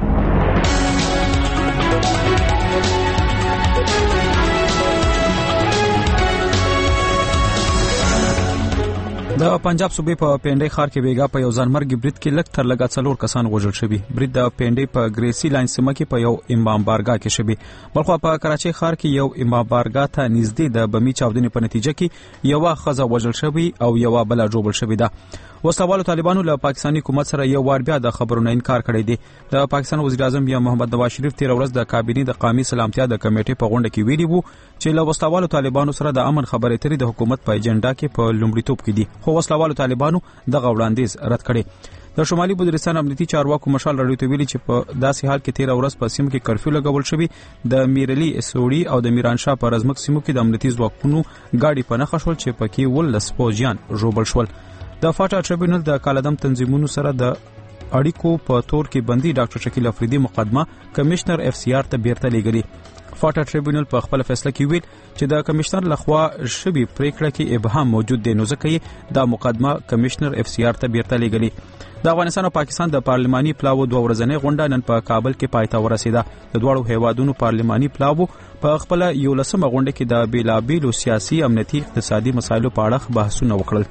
د پنجاب صوبې په پینډۍ ښار کې بیګا په یو ځانمرګي برید کې لږ تر لږه 4 کسان وژل شوي. برید د پینډۍ په ګریسي لاین سیمه کې په یو امام بارګاه کې شوی. بلخو په کراچۍ ښار کې یو امام بارګاه ته نږدې د بمي چاودنې په نتیجه کې یو ښځه وژل شوی او یو بل جوړ شوی ده. وسلوالو طالبانو له پاکستاني حکومت سره یو وار بیا د خبرونو انکار کړی دی. د پاکستان وزیر اعظم یا محمد نواز شریف 13 ورځ د کابینې د قومي سلامتیا د کمیټې په غونډه کې ویلي وو چې له وسلوالو طالبانو سره د امن خبرې اترې د حکومت په ایجنډا کې په لومړیتوب کې دي. خو وسلوالو طالبانو دغه وړاندیز رد کړي. د شمالي وزیرستان امنیتي چارواکو مشال راډیو ته ویلي چې په داسې حال کې 13 ورځ په سیمه کې کرفیو لګول شوی. د میرلی اسوړي او د میرانشاه په رزمک سیمو کې د امنیتي ځواکونو گاډي په نښه شول چې پکې ولس پوجیان ژوبل شول. د فاټا ټریبیونل د کالعدم تنظیمونو سره د اړیکو په تور کې بندي ډاکټر شکیل افریدي مقدمه کمشنر اف سی آر ته بیرته لیږلي. فاټا ټریبیونل په خپل فیصله کې ویل چې د کمشنر لخوا شوی پریکړه کې ابهام موجود دی، نو ځکه دا مقدمه کمشنر اف سی آر ته بیرته لیږلي. د افغانستان او پاکستان د پارلماني پلاوو 2 ورځنۍ غونډه نن په کابل کې پای ته ورسیده. د دواړو هیوادونو پارلماني پلاوو په خپل 11مه غونډه کې د بیلابیلو سیاسي، امنیتي، اقتصادي مسایلو په اړه بحثونه وکړل.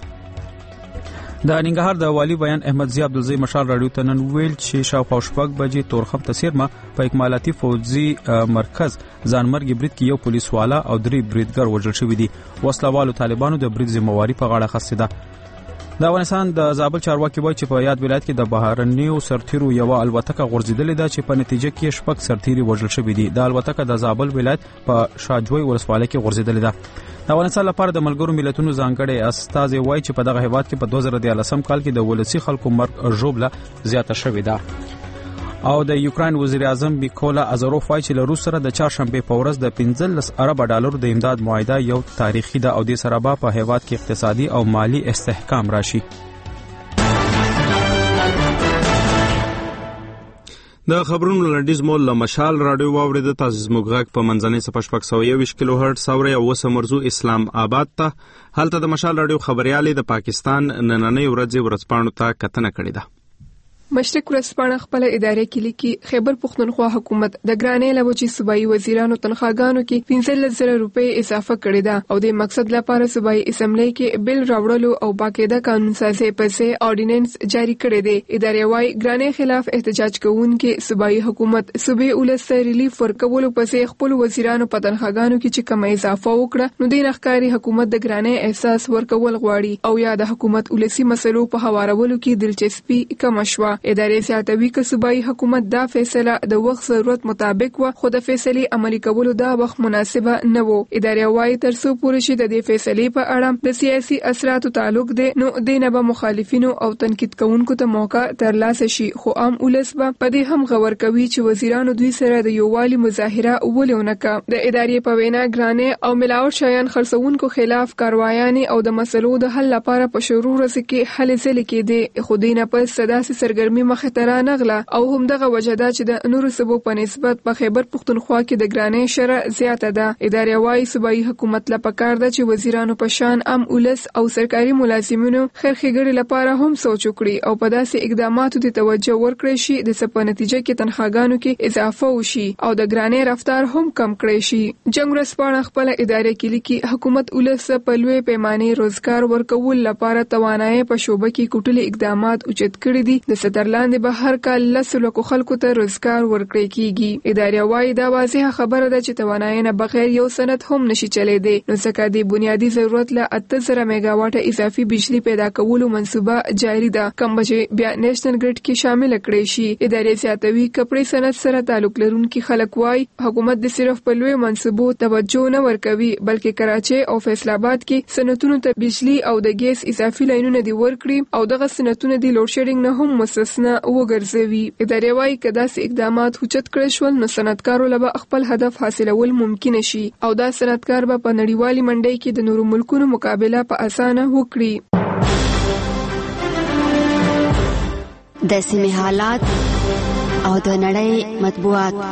د ننګرهار د والی بیان احمد ضیاء عبدالزی مشال راډیو ته نن ویل چې شاوخوا 6 بجې تورخم تسیرمه په اکمالاتي فوجي مرکز ځانمرګي برید کې یو پولیس والا او 3 بریدګر وژل شوي دي. وسلوالو طالبانو د برید ذمہواری په غاړه اخیستې ده. د افغانستان د زابل چارواکي وایي چې په یاد ولایت کې د بهرنیو سرتیرو یو الوتکه غورځېدلې ده چې په نتیجه کې 6 سرتیري وژل شوي دي. د الوتکه د زابل ولایت په شاجوی ولسوالۍ کې غورځېدلې ده. د افغانستان لپاره د ملګرو ملتونو ځانګړی استازی وایي چې په دغه هیواد کې په 2013 کال کې د ولسی خلکو مرګ ژوبله زیاته شوې ده. او د یوکرين وزیر اعظم میکولا ازاروف وایي چې له روس سره د چهارشنبه په ورځ د 15 ارب ډالر د امداد معاهده یو تاریخي ده او د سره په هیواد کې اقتصادي او مالی استحکام راشي. د خبرونو لنډیز مول له مشال راډیو واوریده. تاسو زموږ غږ په منځنۍ صفحه 621 کیلو هرتز اورئ او اوس مرزو اسلام آباد ته. هلته د مشال راډیو خبريالي د پاکستان نننۍ ورځپاڼو ته کتنه کړې ده. مشرق ورځپاڼه خپل ادارې کې لیکي خیبر پښتونخوا حکومت د ګرانې لوجي صوبایي وزیرانو تنخواګانو کې 15,000 روپۍ اضافه کړې ده او د مقصد لپاره صوبایي اسمبلی کې بل راوړلو او باقاعده قانون سازي پسې اورډیننس جاری کړی دی. ادارې وايي ګرانې خلاف احتجاج کوونکي صوبایي حکومت صوبې ولس ریلیف ورکولو پسې خپل وزیرانو په تنخواګانو کې چې کومه اضافه وکړه نو د نخکاری حکومت د ګرانې احساس ورکول غواړي او یا د حکومت ولسی مسلو په هوارولو کې دلچسپي کم شوه. ادارې زیاتوي چې صوبایي حکومت دا فیصله د وخت ضرورت مطابق و خو د فیصلې عملي کولو دا وخت مناسبه نه و. ادارې وايي تر څو پورې شي د دې فیصلې په اړه د سیاسي اثراتو تعلق دی نو د نه به مخالفینو او تنقید کوونکو ته موقع ترلاسه شي خو عام ولس به په دې هم غور کوي چې وزیرانو دوی سره د یووالي مظاهره ولونه کا. د ادارې په وینا ګرانې او ملاوت شایان خرڅونکو خلاف کاروایانې او د مسلو د حل لپاره په شروع ورځ کې هلې ځلې کېدې خو دینه په صداسي سرګرمي مخه تر نغله او هم دغه وجدا چې د نورو سبو په نسبت په خیبر پښتونخوا کې د ګرانې شره زیاته ده. ادارې وايي صوبایي حکومت لپاره کار ده چې وزیرانو په شان عام ولس او سرکاري ملازمینو خیرخېګړې لپاره هم سوچ وکړي او په داسې اقداماتو ته توجه ورکړي شي د سپه نتیجه کې تنخواګانو کې اضافه وشي او د ګرانې رفتار هم کم کړي شي. جنگ ورځپاڼه خپل ادارې کې لیکي حکومت ولس په لوی پیمانه روزګار ورکول لپاره توانایي په شوبه کې کوټلي اقدامات اوچت کړي دي. د سترلاندې به هر کال لسلکو خلکو ته روزګار ورکړي کیږي. ادارې وايي دا واضحه خبره ده چې توانایي نه بغیر یو سند هم نشي چلیدي نو ځکه د بنیادی ضرورت له 8000 میگا واټ اضافي بجلی پیدا کولو منصوبه جاری ده کوم چې بیا نېشنل ګریډ کې شامل کړي شي. ادارې زیاتوي کپړې سند سره تعلق لرونکي خلک وايي حکومت د صرف په لوی منصوبو توجه نه ورکوي بلکې کراچي او فیصل آباد کې صنعتونو ته بجلی او د ګیس اضافي لاینونه دی ورکړي او دغه صنعتونه دی لوډ شیډینګ نه هم مستثنا وګرځوي. ادارې وايي که داسې اقدامات اوچت کړل شول نو صنعتکارو له خپل هدف حاصلول ممکن شي او دا صنعتکار به په نړیوالي منډۍ کې د نورو ملکونو مقابله په اسانه وکړي. د سیمې حالات او د نړۍ مطبوعات.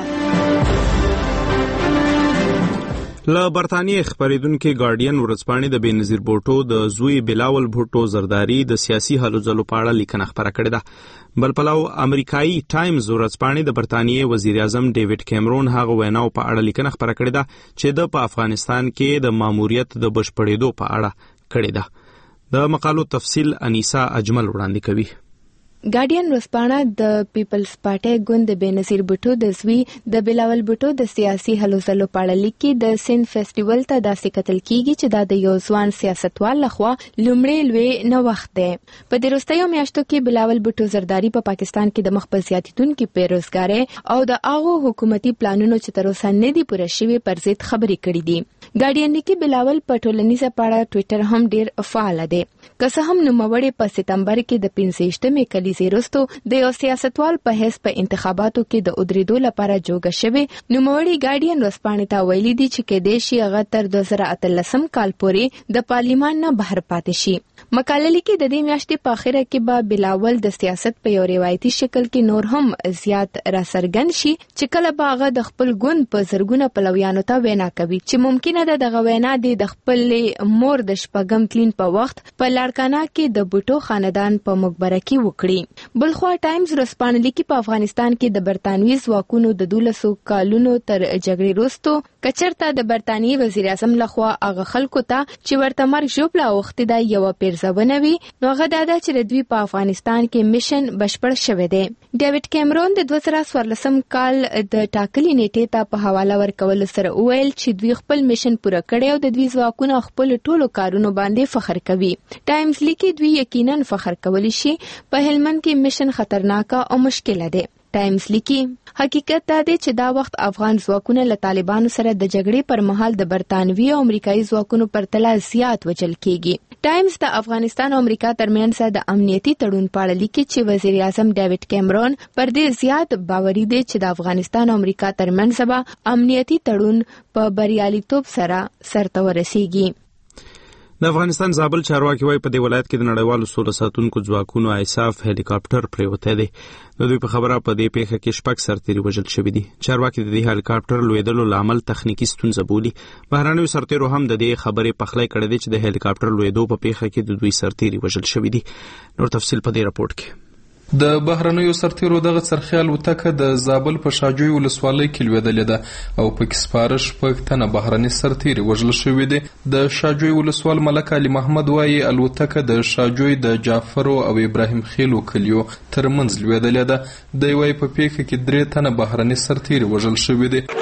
له برتانیې خبرېدونکو ګارډین ورځپاڼې د بېنظیر بوټو د زوی بلاول بوټو زرداری د سیاسي هلو ځلو په اړه لیکنه خپره کړې ده. بل پلو امریکایي ټایمز ورځپاڼې د برتانیې وزیر اعظم ډیوډ کیمرون هغه ویناو په اړه لیکنه خپره کړې ده چې د په افغانستان کې د ماموریت د بشپړېدو په اړه کړې ده. د مقالو تفصیل انیسا اجمل وړاندې کوي. ګارډین ورځپاڼه د پیپلز پارټي ګوند د بېنظیر بوټو د زوی د بلاول بوټو د سیاسي هلو ځلو په اړه لیکي د سند فیسټیوال ته داسې کتل کیږي چې دا د یو ځوان سیاستوال لخوا لومړی لوی نوښت دی. په دې وروستیو میاشتو کې بلاول بوټو زرداری په پاکستان کې د مخ په زیاتیدونکو بیروزګارۍ او د هغو حکومتي پلانونو چې تر اوسه نه دي پوره شوي پر ضد خبرې کړې دي. ګارډین لیکي بلاول په ټولنیزه پاڼه ټوئیټر هم ډیر فعال دی. که څه هم نوموړی په سپتمبر کې د 15مې کلیزې وروسته د یو سیاستوال په حیث په انتخاباتو کې د ودرېدو لپاره جوګه شوی، نوموړی ګارډین ورځپاڼې ته ویلي دي چې کېدای شي هغه تر 2013 کال پورې د پارلیمان نه بهر پاتې شي. مقاله لیکي د دې میاشتې په اخره کې به بلاول د سیاست په یو روایتي شکل کې نور هم زیات راڅرګند شي چې کله به هغه د خپل ګوند په زرګونه پلویانو ته وینا کوي چې ممکنه ده دغه وینا د خپل مور د شپږم تلین په وخت په لاړکانا کې د بوټو خاندان په مقبره کې وکړي. بلخوا ټایمز ورځپاڼه لیکي په افغانستان کې د برتانوي ځواکونو د 12 کالونو تر جګړې وروسته کچرته د برتانیې وزیر اعظم لخوا هغه خلکو ته چې ورته مرګ ژوبله اوښتې ده یوه پیرزونه وي، نو هغه دا ده چې د دوی په افغانستان کې میشن بشپړ شوی دی. ډیوډ کیمرون د 2014 کال د ټاکلې نیټې ته په حواله ورکولو سره وویل چې دوی خپل میشن پوره کړی او د دوی ځواکونه خپل ټولو کارونو باندې فخر کوي. ټایمز لیکي دوی یقینا فخر کولی شي په هلمند کې میشن خطرناک او مشکل دی. ټایمز لیکي حقیقت دا دی چې دا وخت افغان ځواکونه له طالبانو سره د جګړې پر مهال د برتانوي او امریکایي ځواکونو پرتله زیات وژل کیږي. ټایمز د افغانستان او امریکا ترمنځ د امنیتي تړون په اړه لیکي چې وزیر اعظم ډیوډ کیمرون پر دې زیات باوري دی چې د افغانستان او امریکا ترمنځ به امنیتي تړون په بریالیتوب سره سرته ورسیږي. د افغانستان زابل چارواکي وايي په دې ولایت کې د نړیوالو سوله ساتونکو ځواکونو ایساف هلیکاپټر پریوتی دی. د دوی په خبره په دې پیښه کې 6 سرتیري وژل شوي دي. چارواکي د دې هلیکاپټر لویدلو لامل تخنیکی ستونزه بولي. بهرانیو سرتیرو هم د دې خبرې پخلی کړې ده چې د هلیکاپټر لویدو په پیښه کې د دوی سرتیري وژل شوي دي. نور تفصیل په دې راپورټ کې. د بهرنیو سرتیرو دغه څرخي الوتکه د زابل په شاجوی ولسوالۍ کې لویدلې ده او په کې سپاره 6 تنه بهرني سرتیري وژل شوي دي. د شاجوی ولسوال ملک علي محمد وايي الوتکه د شاجوی د جعفر او ابراهیم خیلو کلیو ترمنځ لویدلې ده. د وايي په پیښه کې 3 تنه بهرني سرتیري وژل شوي دي.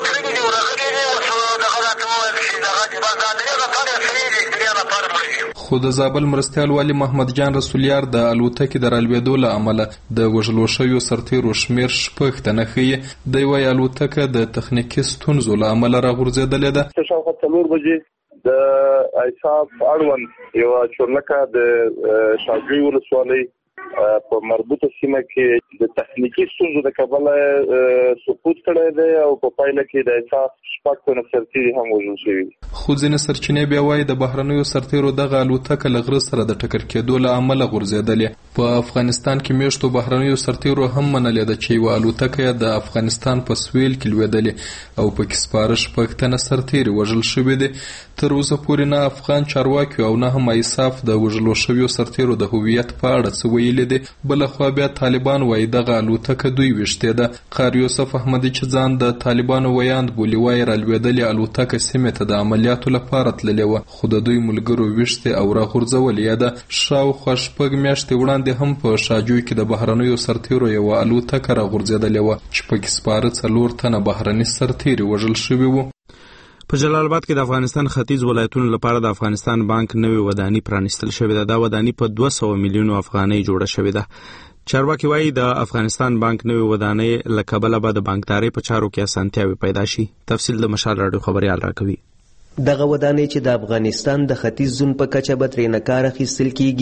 خو د زابل مرستیال والی محمد جان رسولیار د الوتکې د رالوېدو له امله د وژلو شویو سرتیرو شمېر 6 تنه ښیي. دی وايي الوتکه د تخنیکي ستونزو له امله راغورځېدلې ده. شاوخوا 4 بجې د ایساف اړوند یوه چورلکه د شاجوی ولسوالۍ په مربوطه سیمه کې د تخنیکی ستونزو د کبله سقوط کړی دی او په پایله کې د ایساف 6 تنه سرتیري هم وژل شوي. خو ځینې سرچینې بیا وایي د بهرنیو سرتیرو دغه الوتکه له غره سره د ټکر کېدو له امله غورځېدلې. په افغانستان کې میشتو بهرنیو سرتیرو هم منلې ده چې یوه الوتکه د افغانستان په سویل کې لوېدلې او په کې سپاره 6 تنه سرتیري وژل شوي دي. تر اوسه پورې نه افغان چارواکي او نه هم ایساف د وژلو شویو سرتیرو د هویت په اړه څه ویلي دي. بلخوا بیا طالبان وایي دغه الوتکه دوی ویشتې ده. قاری یوسف احمدي چې ځان د طالبانو ویاند بولي وایي رالوېدلې الوتکه سیمې ته د عملیاتو لپاره تللې وه، خو د دوی ملګرو ویشتې او راغورځولې یې ده. شاوخوا 6 میاشتې وړاندې هم په شاجوی کې د بهرنیو سرتیرو یوه الوتکه راغورځېدلې وه چې پکې سپاره 4 تنه بهرني سرتیري وژل شوي وو. په جلال آباد کې د افغانستان ختیځ ولایتونو لپاره د افغانستان بانک نوې وداني پرانیستل شوې ده. دا وداني په 200 میلیونو افغانۍ جوړه شوې ده. چارواکي وايي د افغانستان بانک نوې ودانۍ له کبله به د بانکدارۍ په چارو کې اسانتیاوې پیدا شي. تفصیل د مشال راډیو خبريال راکوي. دغه ودانۍ چې د افغانستان د ختیځ زون په کچه به ترې نه کار اخیستل کیږي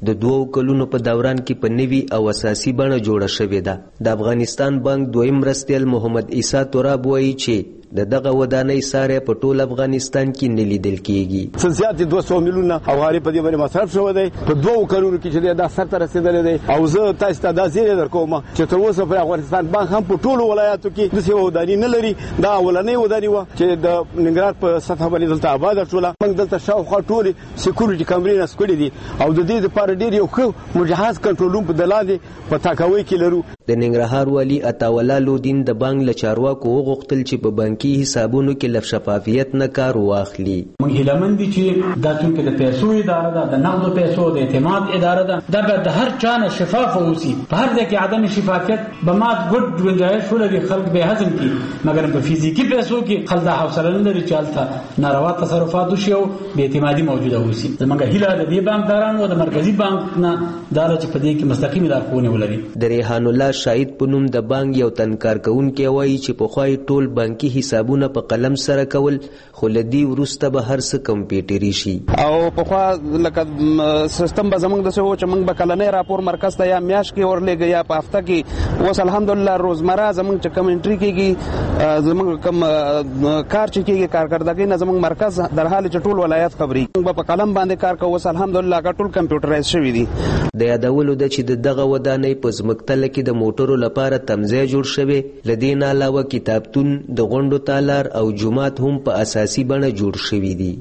د 2 کلونو په دوران کې په نوي او اساسي بڼه جوړه شوې ده. د افغانستان بانک دویم مرستیال محمد عیسی تراب وایي چې دغه ودانۍ ساره په ټول افغانستان کې نه لیدل کیږي. څه زیات 200 میلیونه اوغاري په دې باندې مصرف شوی دی په 2 کلونو کې چې دا سر ته رسیدلی دی. او زه تاسو ته دا زیری درکوم چې تر اوسه په افغانستان بانک هم په ټولو ولایاتو کې د څه ودانۍ نه لري. دا اولنۍ ودانۍ و چې د ننګرهار په سطح باندې دلته آباد شوله. موږ دلته شاوخوا ټول سکیورټي کمرې نس کړې دي او د دې لپاره ډېر یو ښه مجهز کنټرول روم په دلاندې په تاکاوي کې لرو. د ننګرهار والي عطاوالله لودین د بانک له چارواکو وغوښتل چې په بانکي حسابونو کې لږ شفافیت نه کار واخلي. موږ هیلهمند دي چې دا څنګه د پیسو اداره ده، د نقدو پیسو د اعتماد اداره ده، دا به د هر چا نه شفاف اوسي. په هر ځای کې عدم شفافیت به مات ګډ گنجائش ولري، خلک به هضم کی، مګر په فزیکی پیسو کې خلک د حوصله نه لري چې هلته ناروا تصرفات وشي او بې اعتمادي موجوده اوسي. زموږ هیله د دې بانکدارانو او د مرکزی بانک نه دا چې په دې کې مستقیم لارښوونې ولري. د ریحان الله شاهد په نوم د بانک یو تنکار کوونکی وایي چې پخوای ټول بانکي حسابونه په قلم سره کول، خو لدی وروسته به هر څه کمپیوټري شي. او پخوا لکه سیستم به زمونږ د څه و چې موږ به کلنی راپور مرکز ته یا میاشت کې ورلېږو یا په هفته کې. اوس الحمدلله روزمره زمونږ چې کوم انټري کېږي، زمونږ کوم کار چې کېږي کارکردګۍ نه زمونږ مرکز در حال چې ټول ولایت خبري موږ به په قلم باندې کار کوو. اوس الحمدلله ټول کمپیوټرایز شوي دي. د یادولو ده چې دغه ودانۍ په ځمکتله کې د موټرو لپاره تمځای جوړ شوی. له دې نه علاوه کتابتون، د غونډو تالار او جومات هم په اساسي بڼه جوړ شوي دي.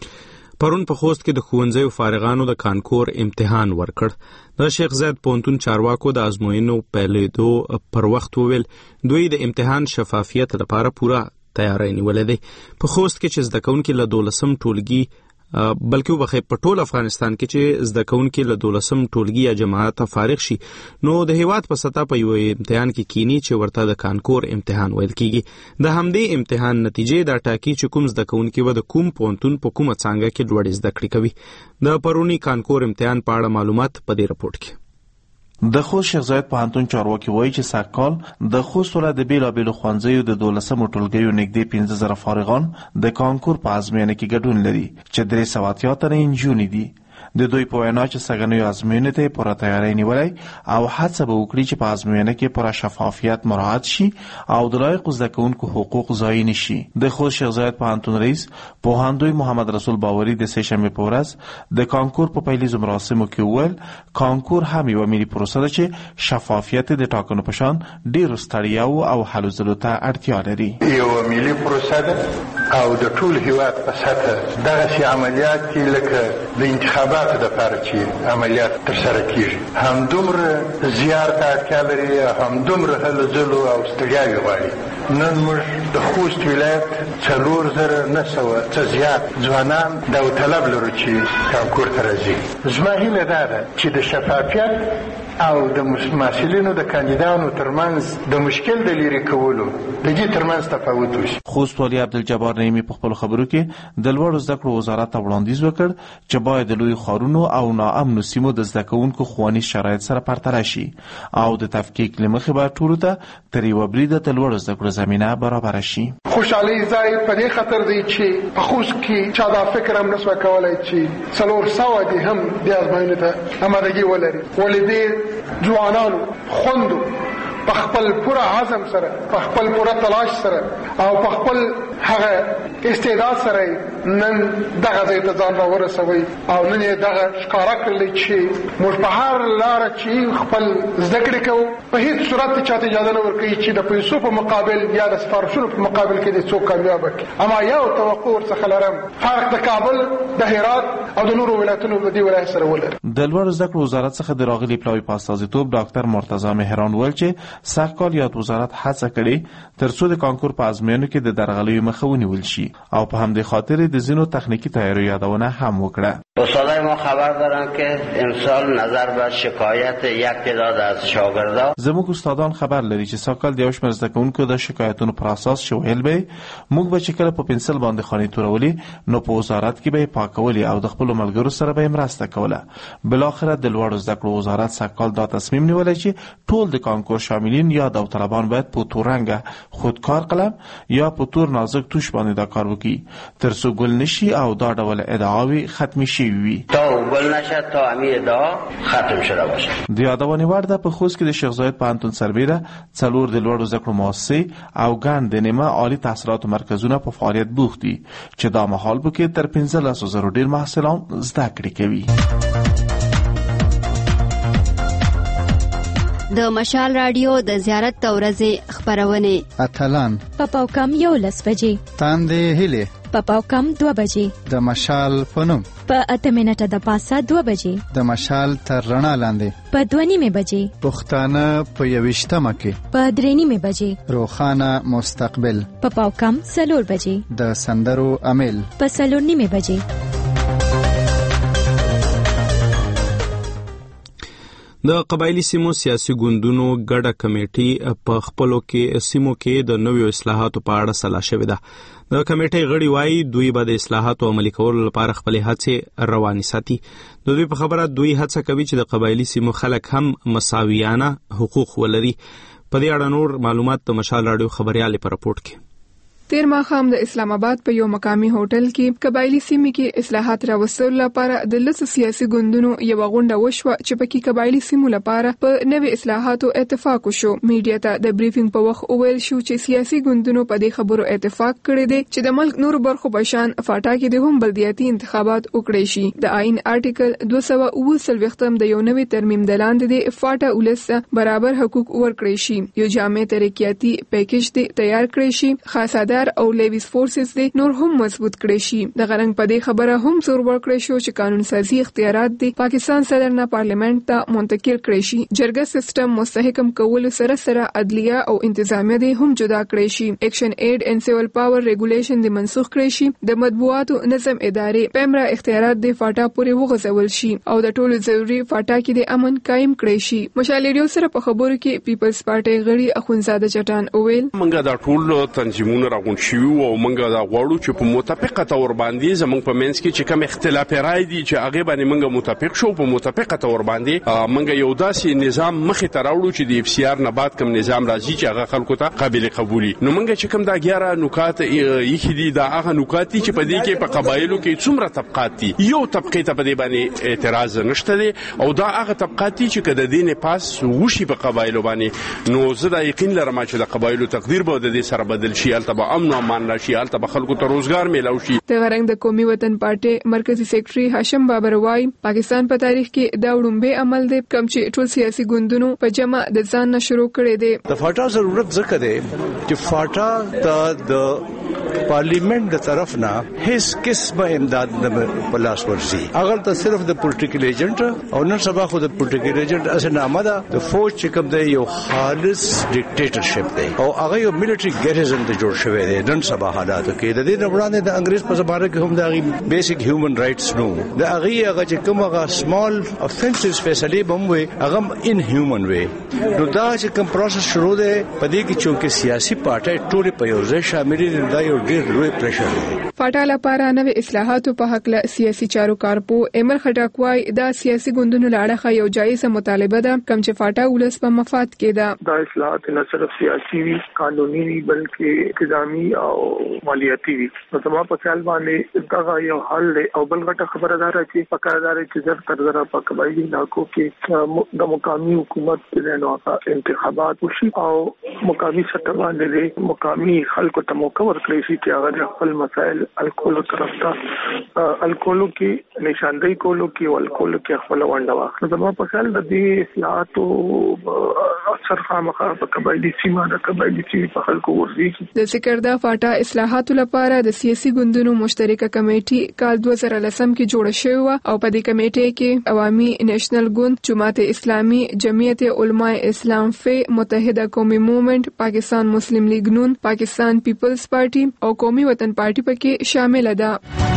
پرون په خوست کې د ښوونځیو فارغانو د کانکور امتحان ورکړ. د شیخ زاید پوهنتون چارواکو د ازموینو پیلېدو پر وخت وویل دوی د امتحان شفافیت لپاره پوره تیاری نیولې ده. په خوست کې چې زده کوونکي له 12م ټولګي بلکې وبخې په ټول افغانستان کې چې زده کوونکي له 12م ټولګي یا جماعت فارغ شي، نو د هیواد په سطح په یو امتحان کې کینی چې ورته د کانکور امتحان ویل کیږي. د همدې امتحان نتیجې دا ټاکي چې کوم زده کوونکي به د کوم پوهنتون په کومه څانګه کې لوړې زده کړې کوي. د پرونی کانکور امتحان په اړه معلومات په دې رپورت کې. د خوست شیخ زاید پوهنتون چارواکي وایي چې سږکال د خوست ولایت د بیلابیلو ښوونځیو د 12مو ټولګیو نږدې 15,000 فارغان د کانکور په ازموینه کې ګډون لري چې 380 تنه نجونې دي. د دوی په وینا چې سږنیو ازموینې ته پوره تیاری نیولی او هڅه به وکړي چې په ازموینه کې پوره شفافیت مراعات شي او د لایقو زده کوونکو حقوق ضایع نشي. د خوست شیخ زاید پوهنتون رئیس پوهاندوی محمد رسول باوري د سه‌شنبې په ورځ د کانکور په پیلیزو مراسمو کې وویل کانکور هم یوه ملي پروسه ده چې شفافیت د ټاکنو په شان ډېرو ستړیاوو او هلو ځلو ته اړتیا لري. یوه ملي پروسه ده او د ټول هیواد په سطحه دغسې عملیات کې لکه د انتخاباتو دپاره چې عملیات ترسره کیږي همدومره زیار ته اړتیا لري، همدومره هلو ځلو او ستړیاوې غواړي. نن موږ د خوست ولایت 4,900 څه زیات ځوانان داوطلب لرو چې کانکور ته راځي. زما هیله دا ده چې د شفافیت او د محصلینو د کاندیدانو ترمنځ د مشکل د لرې کولو د دې ترمنځ تفاوت وشي. خوست والي عبدالجبار نعیمي په خپلو خبرو کې د لوړو زده کړو وزارت ته وړاندیز وکړ چې باید د لویو ښارونو او ناامنو سیمو د زده کوونکو ښوونیز شرایط سره پرتله شي او د تفکیک له مخې به ټولو ته تر یوه بریده د لوړو زده کړو زمینه برابره شي. خوشحالۍ ځای په دې خاطر دی چې په خوست کې چا دا فکر هم نسوه کولی چې 400 دي هم دې ازموینې ته امادګي ولري. ولې دې ځوانانو خوندو په خپل پوره عزم سره، په خپل پوره تلاش سره او په خپل هغه استعداد سره نن دغه ځای ته ځان راورسوي او نن یې دغه ښکاره کړلی چې موږ په هر لاره چې خپل زده کړې کوو په هیڅ صورت چاته اجازه نه ورکوي چې د پیسو په مقابل یا د سفارشونو په مقابل کې دې څوک کامیابه کړي. اما یو توقع ورڅخه لرم، فرق د کابل، د هرات او د نورو ولایتونو په دې ولایت سره ولري. د لوړو زده کړو وزارت څخه د راغلي پلاوي په استازیتوب ډاکټر مرتضی مهران وویل چې سږکال یاد وزارت هڅه کړې تر څو د کانکور په ازموینو کې د درغلیو مخه ونیول شي او په همدې خاطر د ځینو تخنیکی تیاریو یادونه هم وکړه. استادای ما خبر دارن که امسال نظر به شکایت یک تعداد از شاگردان زموږ استادان خبر لري چې سږکال د یو شمېر زده کوونکو د شکایتونو پر اساس چې ویل به موږ به چې کله په پنسل باندې خانې تورولي نو په وزارت کې به یې پاکولي او د خپلو ملګرو سره به یې مرسته کوله. بالاخره د لوړو زده کړو وزارت سږکال دا تصمیم نیولی چې ټول د کانکور شاملین یا داوطلبان باید په تور رنګه خودکار قلم یا په تور نازک چکتوش باندې دا کار وکړي ترڅو ګل نشي او دا ډول ادعاوې ختمې شوي وي. تا ګل نشه تا همین ادعا ختم شده باشه. د یادونې وړ ده په خوست کې د شیخ زاید پوهنتون سربیره 4 د لوړو زده کړو مؤسسې او ګڼ د نیمه عالي تحصیلاتو مرکزونه په فعالیت بوخت دي چې دا مهال به کې تر 15,000 ډیر محصلان زده کړې کوي. د مشال رادیو د زیارت ورځې خبرونه اتلان پاو کم 11 بجې تاندې هله پاو کم 2 بجې د مشال پنوم په 8 منټه د پاسه 2 بجې د مشال تر رڼا لاندې په 2:30 بجې پښتانه په 20 کې په 3:30 بجې روخانه مستقبل پاو کم 4 بجې د سندرو امیل په 4:30 بجې. د قبایلی سیمو سیاسي ګوندونو ګډه کمیټه په خپلو کې سیمو کې د نویو اصلاحاتو په اړه سلا شوې ده. د کمیټې غړي وایي دوی به د اصلاحاتو عملي کولو لپاره خپلې هڅې روانې ساتي. د دوی په خبره دوی هڅه کوي چې د قبایلی سیمو خلک هم مساویانه حقوق ولري. په دې اړه نور معلومات د مشال رادیو خبريال په راپورټ کې. تیر ماښام د اسلام آباد په یو مقامی هوټل کې قبایلی سیمې کې اصلاحات راوستلو لپاره د لس سیاسي ګوندونو یو غونډه وشوه چې پکې قبایلی سیمو لپاره په نوي اصلاحاتو اتفاق وشو. میډیا ته د بریفینګ په وخت وویل شو چې سیاسي ګوندونو په دې خبرو اتفاق کړی دی چې د ملک نور برخو بشان فاټا کې د هم بلدیاتي انتخابات وکړي شي. د آئین آرټیکل 229 د یو نوي ترمیم د لاندې د فاټا ولس برابر حقوق ورکړي شي. یو جامع ترقیاتی پیکیج دی تیار کړی شي. خاصه او لیویس فورسز دي نور هم مضبوط کړي شي. د غرنګ په دې خبره هم زور ورکړی شو چې قانون سازي اختیارات دي پاکستان صدر نه پارلیمنت ته منتقل کړي شي. جرګه سیستم مستحکم کول سره سره عدلیه او انتظامیه دي هم جدا کړي شي. ایکشن ایډ ان سیول پاور ریګولیشن دي منسوخ کړي شي. د مطبوعاتو نظم ادارې پیمرا اختیارات دي فاټا پورې وغځول شي او د ټولو ضروري فاټا کې د امن قائم کړي شي. مشال رادیو سره په خبرو کې پیپلز پارټي غړي اخونزاده چټان اویل منګه دا ټول تنظیمونه راغون شي او منګه دا غواړو چې په متفقه تور باندې زمونږ په منځ کې چې کوم اختلاف راي دي چې هغه باندې منګه متفق شو په متفقه تور باندې منګه یو داسې نظام مخې ته راوړو چې د اف سی آر نه بعد کوم نظام راځي چې هغه خلکو ته قابل قبولي. نو منګه چې کوم دا 11 نکات یې دي دا هغه نکات چې په دې کې په قبایلو کې څومره طبقات دي یو طبقه ته په دې باندې اعتراض نشته دي او دا هغه طبقات چې کده دین پاس وشي په قبایلو باندې نو زه دا یقین لرم چې د قبایلو تقدیر به د دې سره بدل شي البته امن او امان راشي البته خلکو ته روزګار میلاو شي. د غرنګ د قومي وطن پارټي مرکزی سیکریټري هاشم بابر وايي پاکستان په تاریخ کې دا وړومبه عمل دی کوم چې ټول سیاسي ګوندونو په جمع د ځان نه شروع کړي دي. د فاټا ضرورت ځکه دی چې فاټا د پارلیمنت د طرف نه هیڅ قسمه امداد نه پلاس ورسي. اگر ته صرف د پولیټیکل ایجنټ او نن سبا خو د پولیټیکل ایجنټ اسنامه ده د فوج چې کوم دی یو خالص ډیکټیټرشپ دی او هغه یو ملټری ګریزن ته جوړ شوی دی. نن سبا حالاتو کې د دې وړاندې د انګریز په زمانه کې هم د بیسیک هیومن رائټس نو د هغه چې کومه سمال افنسز فیصله بموي هغه ان هیومن وي. نو دا چې کوم پروسس شروع دی په دې کې چې سیاسي پارټي ټول په یو ځای شامل دي دا یو ډېر لوی پریشر دی. فاټا لپاره نوې اصلاحاتو په حق له سیاسي چارو کارپو امر خټاکوای دا سیاسي ګوندونو لاړه یو جایزه مطالبه ده کوم چې فاټا ولس په مفاد کې ده. دا اصلاحات نه صرف سیاسي وي قانوني وي بلکې انتظامی او مالیاتي وي. نو زما په خیال باندې دا یو حل دی او بل غټه خبره ده چې پکاردار چې زر تر زر په قبایلی علاقو کې د مقامی حکومت د نوښت انتخابات وشي او مقامی سطح باندې مقامی خلکو ته موقع ورکړي شي چې هغه خپل مسائل الکول طرف ته الکولو کې نشاندهي کولو کې او الکول کې خپل ونډه واخلي. زما په خیال د دې اصلاحاتو اثر خامخا په قبایلی سیمه د قبایلی سیمې په خلکو ورځي. د سکردا فاټا اصلاحاتو لپاره د سیاسي ګوندونو مشترکه کمیټه کال 2010 کې جوړه شوې او په دې کمیټه کې عوامي نېشنل ګوند، جماعت اسلامي، جمعیت علماء اسلام فی، متحده قومي موومېنټ، پاکستان مسلم لیگ نون، پاکستان پیپلز پارټي او قومي وطن پارټي پکې شامل ده.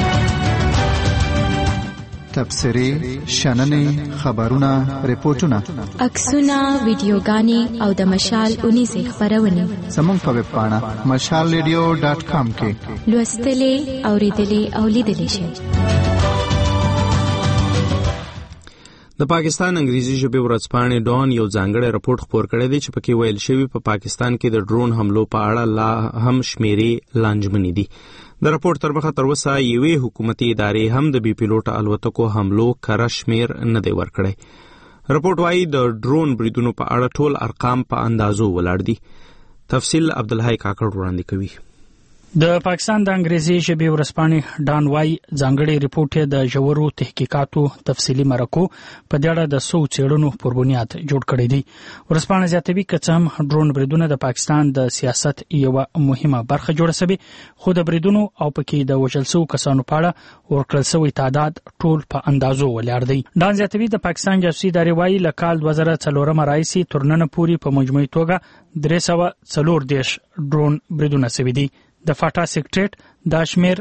تبصری، شننې، خبرونه، ریپورتونه، عکسونه، ویډیوګانې او د مشال 19 خبرونه زموږ په ویب پاڼه mashalradio.com کې لوستلې، اوریدلې او لیدلې شئ. د پاکستان انګریزي ژبې ورځپاڼې ډان یو ځانګړی راپورټ خپور کړی دی چې پکې ویل شوی په پاکستان کې د ډرون حملو په اړه لا هم شمیرې لانجمنې دي. د راپورټ تر مخه تر اوسه یوې حکومتي ادارې هم د بي پیلوټه الوتکو حملو کره شمیر نه دی ورکړی. راپورټ وايي د ډرون بریدونو په اړه ټول ارقام په اندازو ولاړ دي. تفصیل عبدالحی کاکړ وړاندې کوي. د پاکستان د انګریزي ژبې ورځپاڼې ډان وای ځانګړی ریپورت یې د ژورو تحقیقاتو تفصیلي مرکو په دې اړه د 100 څېړنو پر بنیاد جوړ کړی دی. ورځپاڼه زیاتوي که څه هم ډرون بریدونه د پاکستان د سیاست یوه مهمه برخه جوړه شوې، خو د بریدونو او پکې د وژل شوو کسانو په اړه ورکړل شوی تعداد ټول په اندازو ولاړ دی. ډان زیاتوي د پاکستان جاسوسي ادارې وایي له کال 2004 راهیسې تر ننه پورې په مجموعي توګه 340 ډرون بریدونه شوي دي. د فاټا سیکریټریټ دا شمیر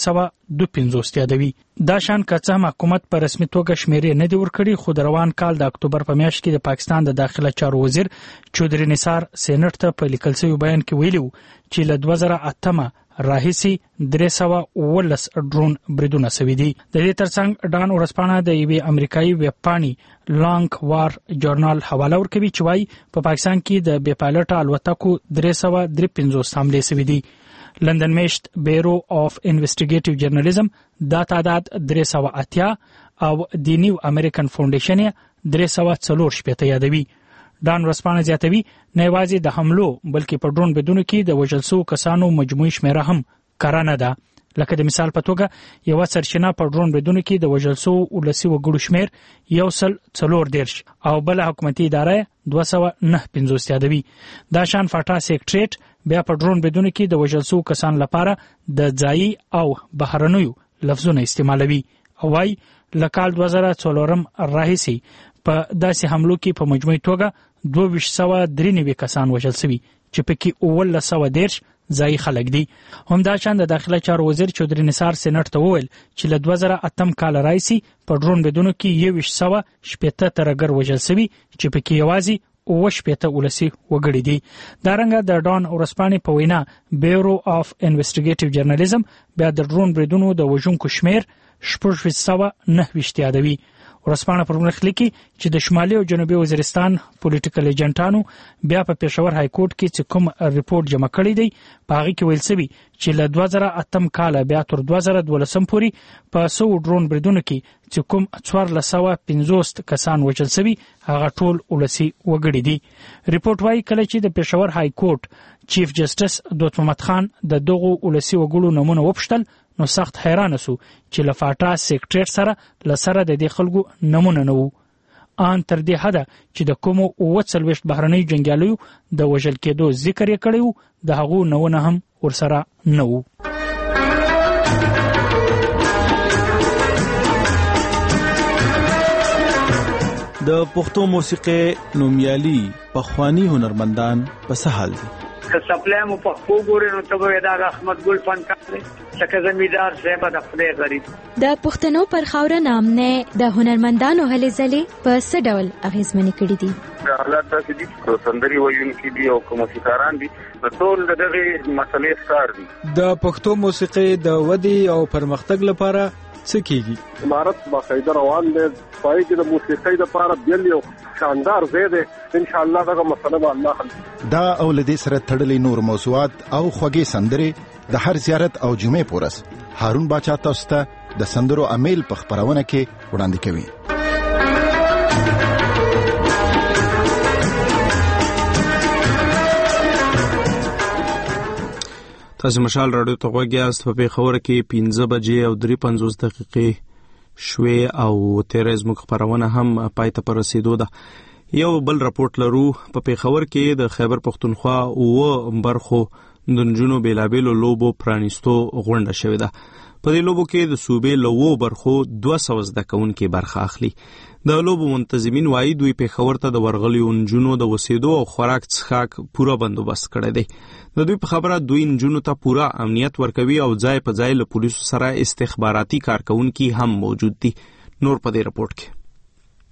352 یادوي. دا شان که څه هم حکومت په رسمي توګه شمیرې نه دی ورکړي، خو د روان کال د اکتوبر په میاشت کې د پاکستان د داخله چارو وزیر چودري نثار سېنات ته په لیکل شوی بیان کې ویلي چې له 2008 راهیسې 319 ډرون بریدونه شوي دي. د دې ترڅنګ ډان ورځپاڼه د یوې امریکایي ویبپاڼې لانګ وار جورنال حواله ورکوي چې وایي په پاکستان کې د بې پایلوټه الوتکو 353 حملې شوي دي. لندن میشت بیرو اف انویسټیګیټیو جرنالیزم دا تعداد 380 او د نیو امریکن فاونډیشن 340 یادوي. ډان ورځپاڼه زیاتوي نه یوازې د حملو بلکې په ډرون بریدونو کې د وژل شوو کسانو مجموعي شمیره هم کره نه ده. لکه د مثال په توګه یوه سرچینه په ډرون بریدونو کې د وژل شوو ولسي وګړو شمیر 144 او بل حکومتي اداره 259 یادوي. دا شان فاټا سیکریټریټ بیا په ډرون بریدونو کې د وژل شوو کسانو لپاره د ځایي او بهرنیو لفظونه استعمالوي او وايي له کال 2004 راهیسې په داسې حملو کې په مجموعي توګه 2293 کسان وژل شوي چې پکې 1910 ځایي خلک دي. همدا شان د داخله چارو وزیر چودري نثار سېنات ته وویل چې له 2008 کال راهیسې په ډرون بریدونو کې 160 ترهګر وژل شوي چې پکې یوازې 80 ولسي وګړي دي. دا رنګه د ډان ورځپاڼې په وینا بیورو اف انویسټیګیټیو جرنالیزم بیا د ډرون بریدونو د وژونکو شمیر 690 یادوي. ورځپاڼه پر مخ لیکي چې د شمالي او جنوبي وزیرستان پولیټیکل ایجنټانو بیا په پېښور های کورټ کې چې کوم ریپورت جمع کړی دی په هغه کې ویل شوی چې له 2008 کال بیا تر 2012 پورې په 100 ډرون بریدونو کې چې کوم 450 کسان وژل شوي هغه ټول ولسي وګړي دي. ریپورت وايي کله چې د پېښور های کورټ چیف جسټس دوست محمد خان د دغو ولسي وګړو نمونه وپوښتل نو سخت حیران سو چې لفاټا سیکریټریټ سره لسره د دې خلکو نمونه نه وو. ان تر دې حده چې د کومو 40 بهرنۍ جنگیالیو د وژل کېدو ذکر یې کړی د هغو نمونه هم ورسره نه وو. د پښتو موسیقي نومیالي پخوانی هنرمندان په سهال دي. که سپلای مو په خو ګورې نو ته به دا احمد ګل فنکار دی لکه زمیندار صاحب د خدای غریب. د پښتنو پر خاوره نامنه د هنرمندانو هلې ځلې په څه ډول اغیزمنې کړي دي؟ حالات داسې دي چې سندري ویونکي دي او موسیقاران دي ټول دغه مسلې ښکار دي. د پښتو موسیقي د ودې او پرمختګ لپاره څه کیږي؟ امارت باقاعده روان دی پای کې د موسیقۍ لپاره بیل یو شاندار ځای دی. ان شاء الله دا مسله به الله حل. دا اولدې سره تړلې نور موضوعات او خوږې سندرې د هر زیارت او جمعې پورس هارون باچا تاسو ته د سندرو امیل په خبرونه کې وړاندې کوي. تاسو مشال رادیو ته غوږیاست. په پیښور کې 15 بجې او 53 دقیقې شوې او تیرې زموږ خبرونه هم پای ته رسیدو ده. یو بل راپورټ لرو. په پیښور کې د خیبر پختونخوا او برخو د نجونو بیلابیلو لوبو پرانیستو غونډه شوې ده. په دې لوبو کې د صوبې لوو برخو 200 زده کوونکي برخه اخلي. د لوبو منتظمین وايي دوی پیښور ته د ورغلیو نجونو د وسیدو او خوراک څښاک پوره بندوبست کړی دی. د دوی په خبره دوی نجونو ته پوره امنیت ورکوي او ځای په ځای له پولیسو سره استخباراتي کارکونکي هم موجود دي. نور په دې راپورټ کې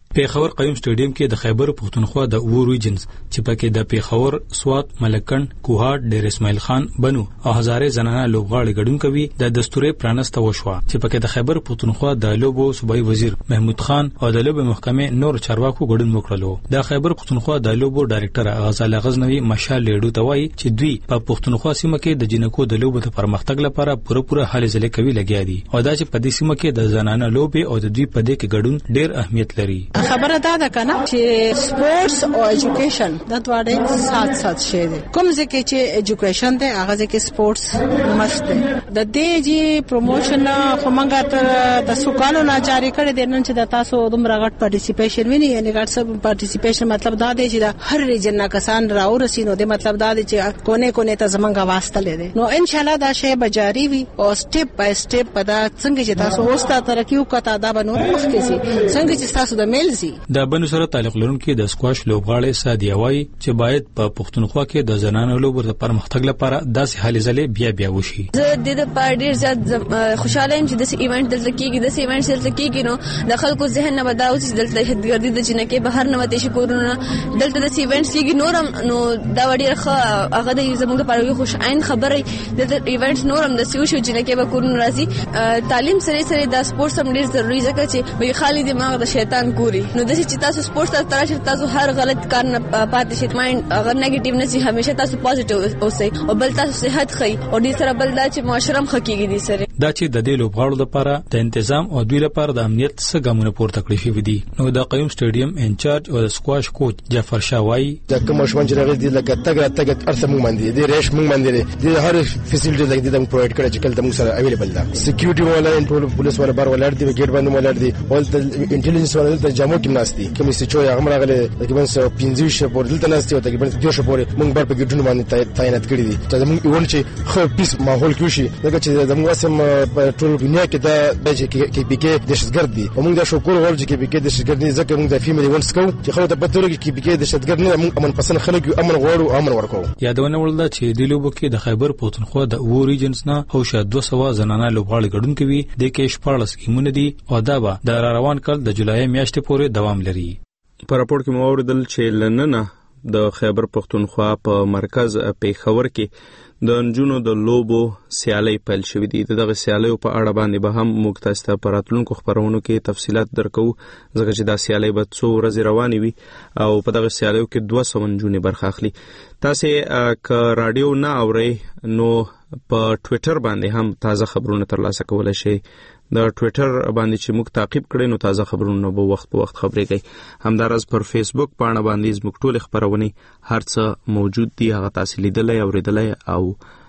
پیښور قیوم سټیډیم کې د خیبر پښتونخوا د اوور ریجنز چې پکې د پیښور، سوات، ملکند، کوهاټ، ډیر اسماعیل خان، بنو او هزاره زنانه لوبغاړي ګډون کوي د دستوري پرانسته وشوه چې پکې د خیبر پښتونخوا د لوبو صوبایي وزیر محمود خان او د لوبو محکمې نور چارواکو ګډون وکړلو. د خیبر پښتونخوا د لوبو ډایرکټر غزاله غزنوي مشال لیډو ته وایي چې دوی په پښتونخوا سیمه کې د جنکو د لوبو د پرمختګ لپاره پوره هلې ځلې کوي لګیا دي او دا چې په دې سیمه کې د زنانه لوبې او د دوی په دې کې ګډون ډیر اهمیت لري. خبره ده کنه چې سپورتس او ایجوکیشن د دواړو سات شي دي. کوم ځکه چې ایجوکیشن ده هغه ځکه سپورتس مست ده. د دې جی پروموشن خو مونږه ته د سوکانو نه جاری کړی دی نن چې د تاسو دومره غټ پارټیسیپیشن ویني یعنی غټ سب پارټیسیپیشن مطلب دا دی چې د هر ریجن نه کسان راو رسینو د مطلب دا دی چې کونه ته زمونږه واسطه لري. نو ان شاء الله دا شی به جاری وي او سټپ بای سټپ په دا څنګه چې تاسو اوستا ترقی وکړه دا به نور مخکې سي څنګه چې تاسو د میل سي. د بنو سره تعلق لرونکي د سکواش لوبغاړي سادیه وایي چې باید په پښتونخوا کې د زنانو لوبو د پرمختګ لپاره داسې هلې ځلې بیا وشي. زه د پارډیر زیات خوشاله یم چې د ایونت دلته کېږي د ایونت دلته کېږي نو د خلکو ذهن نه بداو چې دلته هدګردي د جنکې بهر نه وته شي کورونه دلته د ایونت کېږي نورم نو دا وړي هغه د زموږ لپاره یو خوش عین خبره د ایونت نورم د سیو شو جنکې به کورونه راځي. تعلیم سره د سپورت هم ډیر ضروری ځکه چې به خالي دماغ د شیطان کوري نو د چې تاسو سپورت ته تراشي تاسو هر غلط کار نه پاتې شئ مایند اگر نیگیټیو نه شي همیشه تاسو پازیټیو اوسئ او بل تاسو صحت خي او دې سره بل دا چې معاشره خکېږي دي سره دا چې د دې لوبغاړو لپاره د تنظیم او دوی لپاره د امنیت څخه ګامونه پورته کړی شوی دي. نو د قیوم سټیډیم انچارج او د سکواش کوچ جعفر شاوای د کوم شوان چې راغلي لکه تګ ارث موږ باندې د ریش موږ باندې د هر فیسیلیټي لکه د پرووایډ کړی چې کله موږ سره اویلیبل ده. سکیورټي ولا ټول پولیس ولا بار ولر دي ګیټ باندې ولر دي او د انټيليجنس ولا د جامو کې ناشتي کوم څه چې هغه راغلي تقریبا 15 شپور دلته ناشتي او تقریبا 2 شپور موږ بار په ګډون باندې تعینات کړی دي چې موږ یو چې خو پیس ماحول کې شي لکه چې د موږ سم په ټول دنیا کې دا چې کې بي کې دهشتګرد دي او موږ دا شکر غواړو چې کې بي کې دهشتګرد نه ځکه موږ د فیملی ونس کو چې خو ته پته لري کې بي کې دهشتګرد نه موږ امن پسند خلک امن غواړو امن ورکو. یادونه ولدا چې د لوبو کې د خیبر پښتونخوا د اوور ریجنز نه او شاید 200 زنانه لوبغاړي ګډون کوي د کې 14 سکیمونه دي او دا به د روان کال د جولای میاشتې پورې دوام لري. په راپور کې مو اوریدل چې لننه د خیبر پښتونخوا په مرکز پیښور کې د انجونو د لوبو سیالي پیل شوې دي. دغه سیالیو په اړه باندې به هم موږ تاسو ته په راتلونکو خبرونو کې تفصيلات درکو ځکه چې دا سیالي به څو ورځې روانې وي او په دغه سیالیو کې 200 انجونې برخه اخلي. تاسو ک رادیو نه اورئ نو په ټوئیټر باندې هم تازه خبرونه ترلاسه کولای شئ. د ټوئیټر باندې چې موږ تعقیب کړئ نو تازه خبرونه به وخت په وخت خبرې کوي. همدارس پر فیسبوک باندې باندې موږ ټول خبرونه هر څه موجود دي هغه تاسو لیدلای او ریدلای او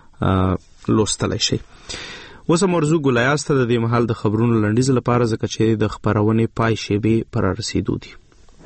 لوستلای شئ. اوس مرزو ګلایاست د دې محل د خبرونو لنډیز لپاره ځکه چې د خبرونه پای شی پر رسیدو دي.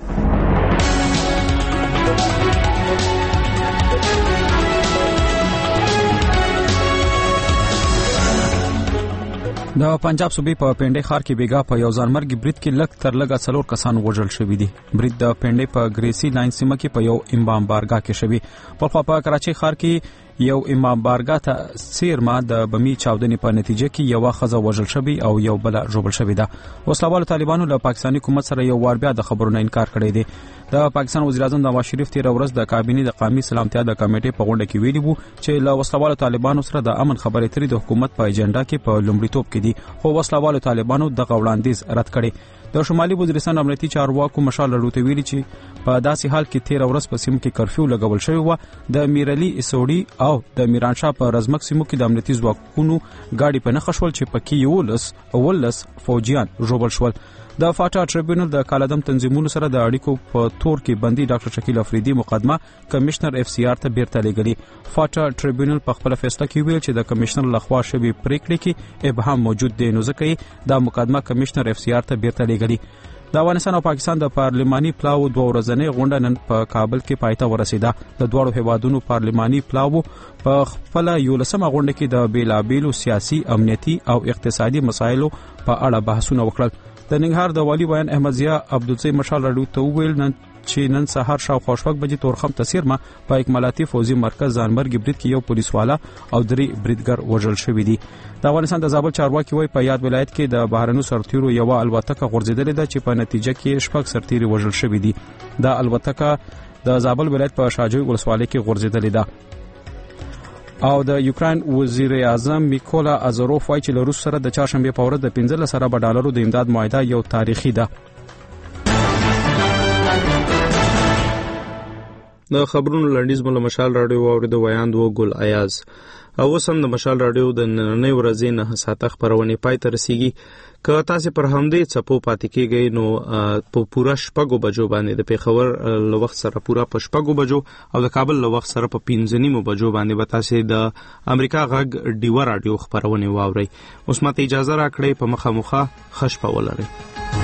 د پنجاب صوبې په پنډې ښار کې بیګا په یو ځانمرګي برید کې لږ تر لږه 4 کسان وژل شوي دي. برید د پنډې په ګریسي لاین سیمه کې په یو امام بارګاه کې شوی. بلخوا په کراچۍ ښار کې یو امام بارګاه ته سیرما د بمی چاودنې په نتیجه کې یو خزه وژل شوی او یو بل ژوبل شوی ده. وسلوال طالبانو له پاکستاني حکومت سره یو وار بیا د خبرونو انکار کړی دی. د پاکستان وزیر اعظم نواز شریف تیر ورځ د کابینې د قومي سلامتیا د کمیټې په غونډه کې ویلي وو چې له وسلوال طالبانو سره د امن خبرې اترې د حکومت په ایجنډا کې په لومړیتوب کې دي خو وسلوال طالبانو د وړاندیز رد کړي. د شمالي وزیرستان امنیتي چارواکو مشال لړوته ویلي چې په داسې حال کې تیر ورځ په سیمه کې کرفیو لګول شوی و. د میرعلی اسوړي او د میرانشاه په رزمک سیمو کې د امنیتي ځواکونو گاډي په نښه شول چې پکې ولس فوجیان ژوبل شول. د فاټا ټریبیونل د کالعدم تنظیمونو سره د اړیکو په تور کې بندي ډاکټر شکیل افریدي مقدمه کمشنر اف سی آر ته بیرته لګلی. فاټا ټریبیونل په خپل فیصله کې ویل چې د کمشنر لخوا شوی پریکړې کې ابهام موجود دی نو ځکه دا مقدمه کمشنر اف سی آر ته بیرته لګلی. د افغانستان او پاکستان د پارلماني پلاو 2 ورځنۍ غونډه نن په کابل کې پایته ورسیده. د دوه هیوادونو پارلماني پلاو په خپل 11مه غونډه کې د بیلابیلو سیاسي امنیتي او اقتصادي مسایلو په اړه بحثونه وکړل. د ننګرهار د والی بیان احمد ضیا عبدالزی مشال راډیو ته ویل چې نن سهار شاوخوا 6 بجې تورخم تسیرما په اکمالاتي فوزي مرکز ځانمرګي برید کې یو پولیس والا او 3 بریدګر وژل شوی دي. د افغانستان د زابل چارواکي وایي په یاد ولایت کې د بهرنیو سرتیرو یو الوتکه غورځیدلې ده چې په نتیجه کې 6 سرتیري وژل شوی دي. دا الوتکه د زابل ولایت په شاجوی ولسوالۍ کې غورځیدلې ده. او د یوکرين وزیر اعظم میکولا ازروف وايي چې له روس سره د چهارشنبه په ورځ د 15 ارب ډالرو د امداد معاهده یو تاریخي ده. د خبرونو لنډیز مله مشال رادیو اوریدو ویاند و ګل ایاز او وسم د مشال رادیو د نننۍ ورځې نه ساته خبرونه پای ته رسیږي. که تاسو پر همدې چپو پاتې کېږئ نو په پورا شپږو بجو باندې د پیښور له وخت سره پورا په شپږو بجو او د کابل له وخت سره په 15 بجو باندې به تاسو د امریکا غږ ډیو رادیو خبرونه واورئ. اوس ماته اجازه راکړئ په مخه خش په ولرئ.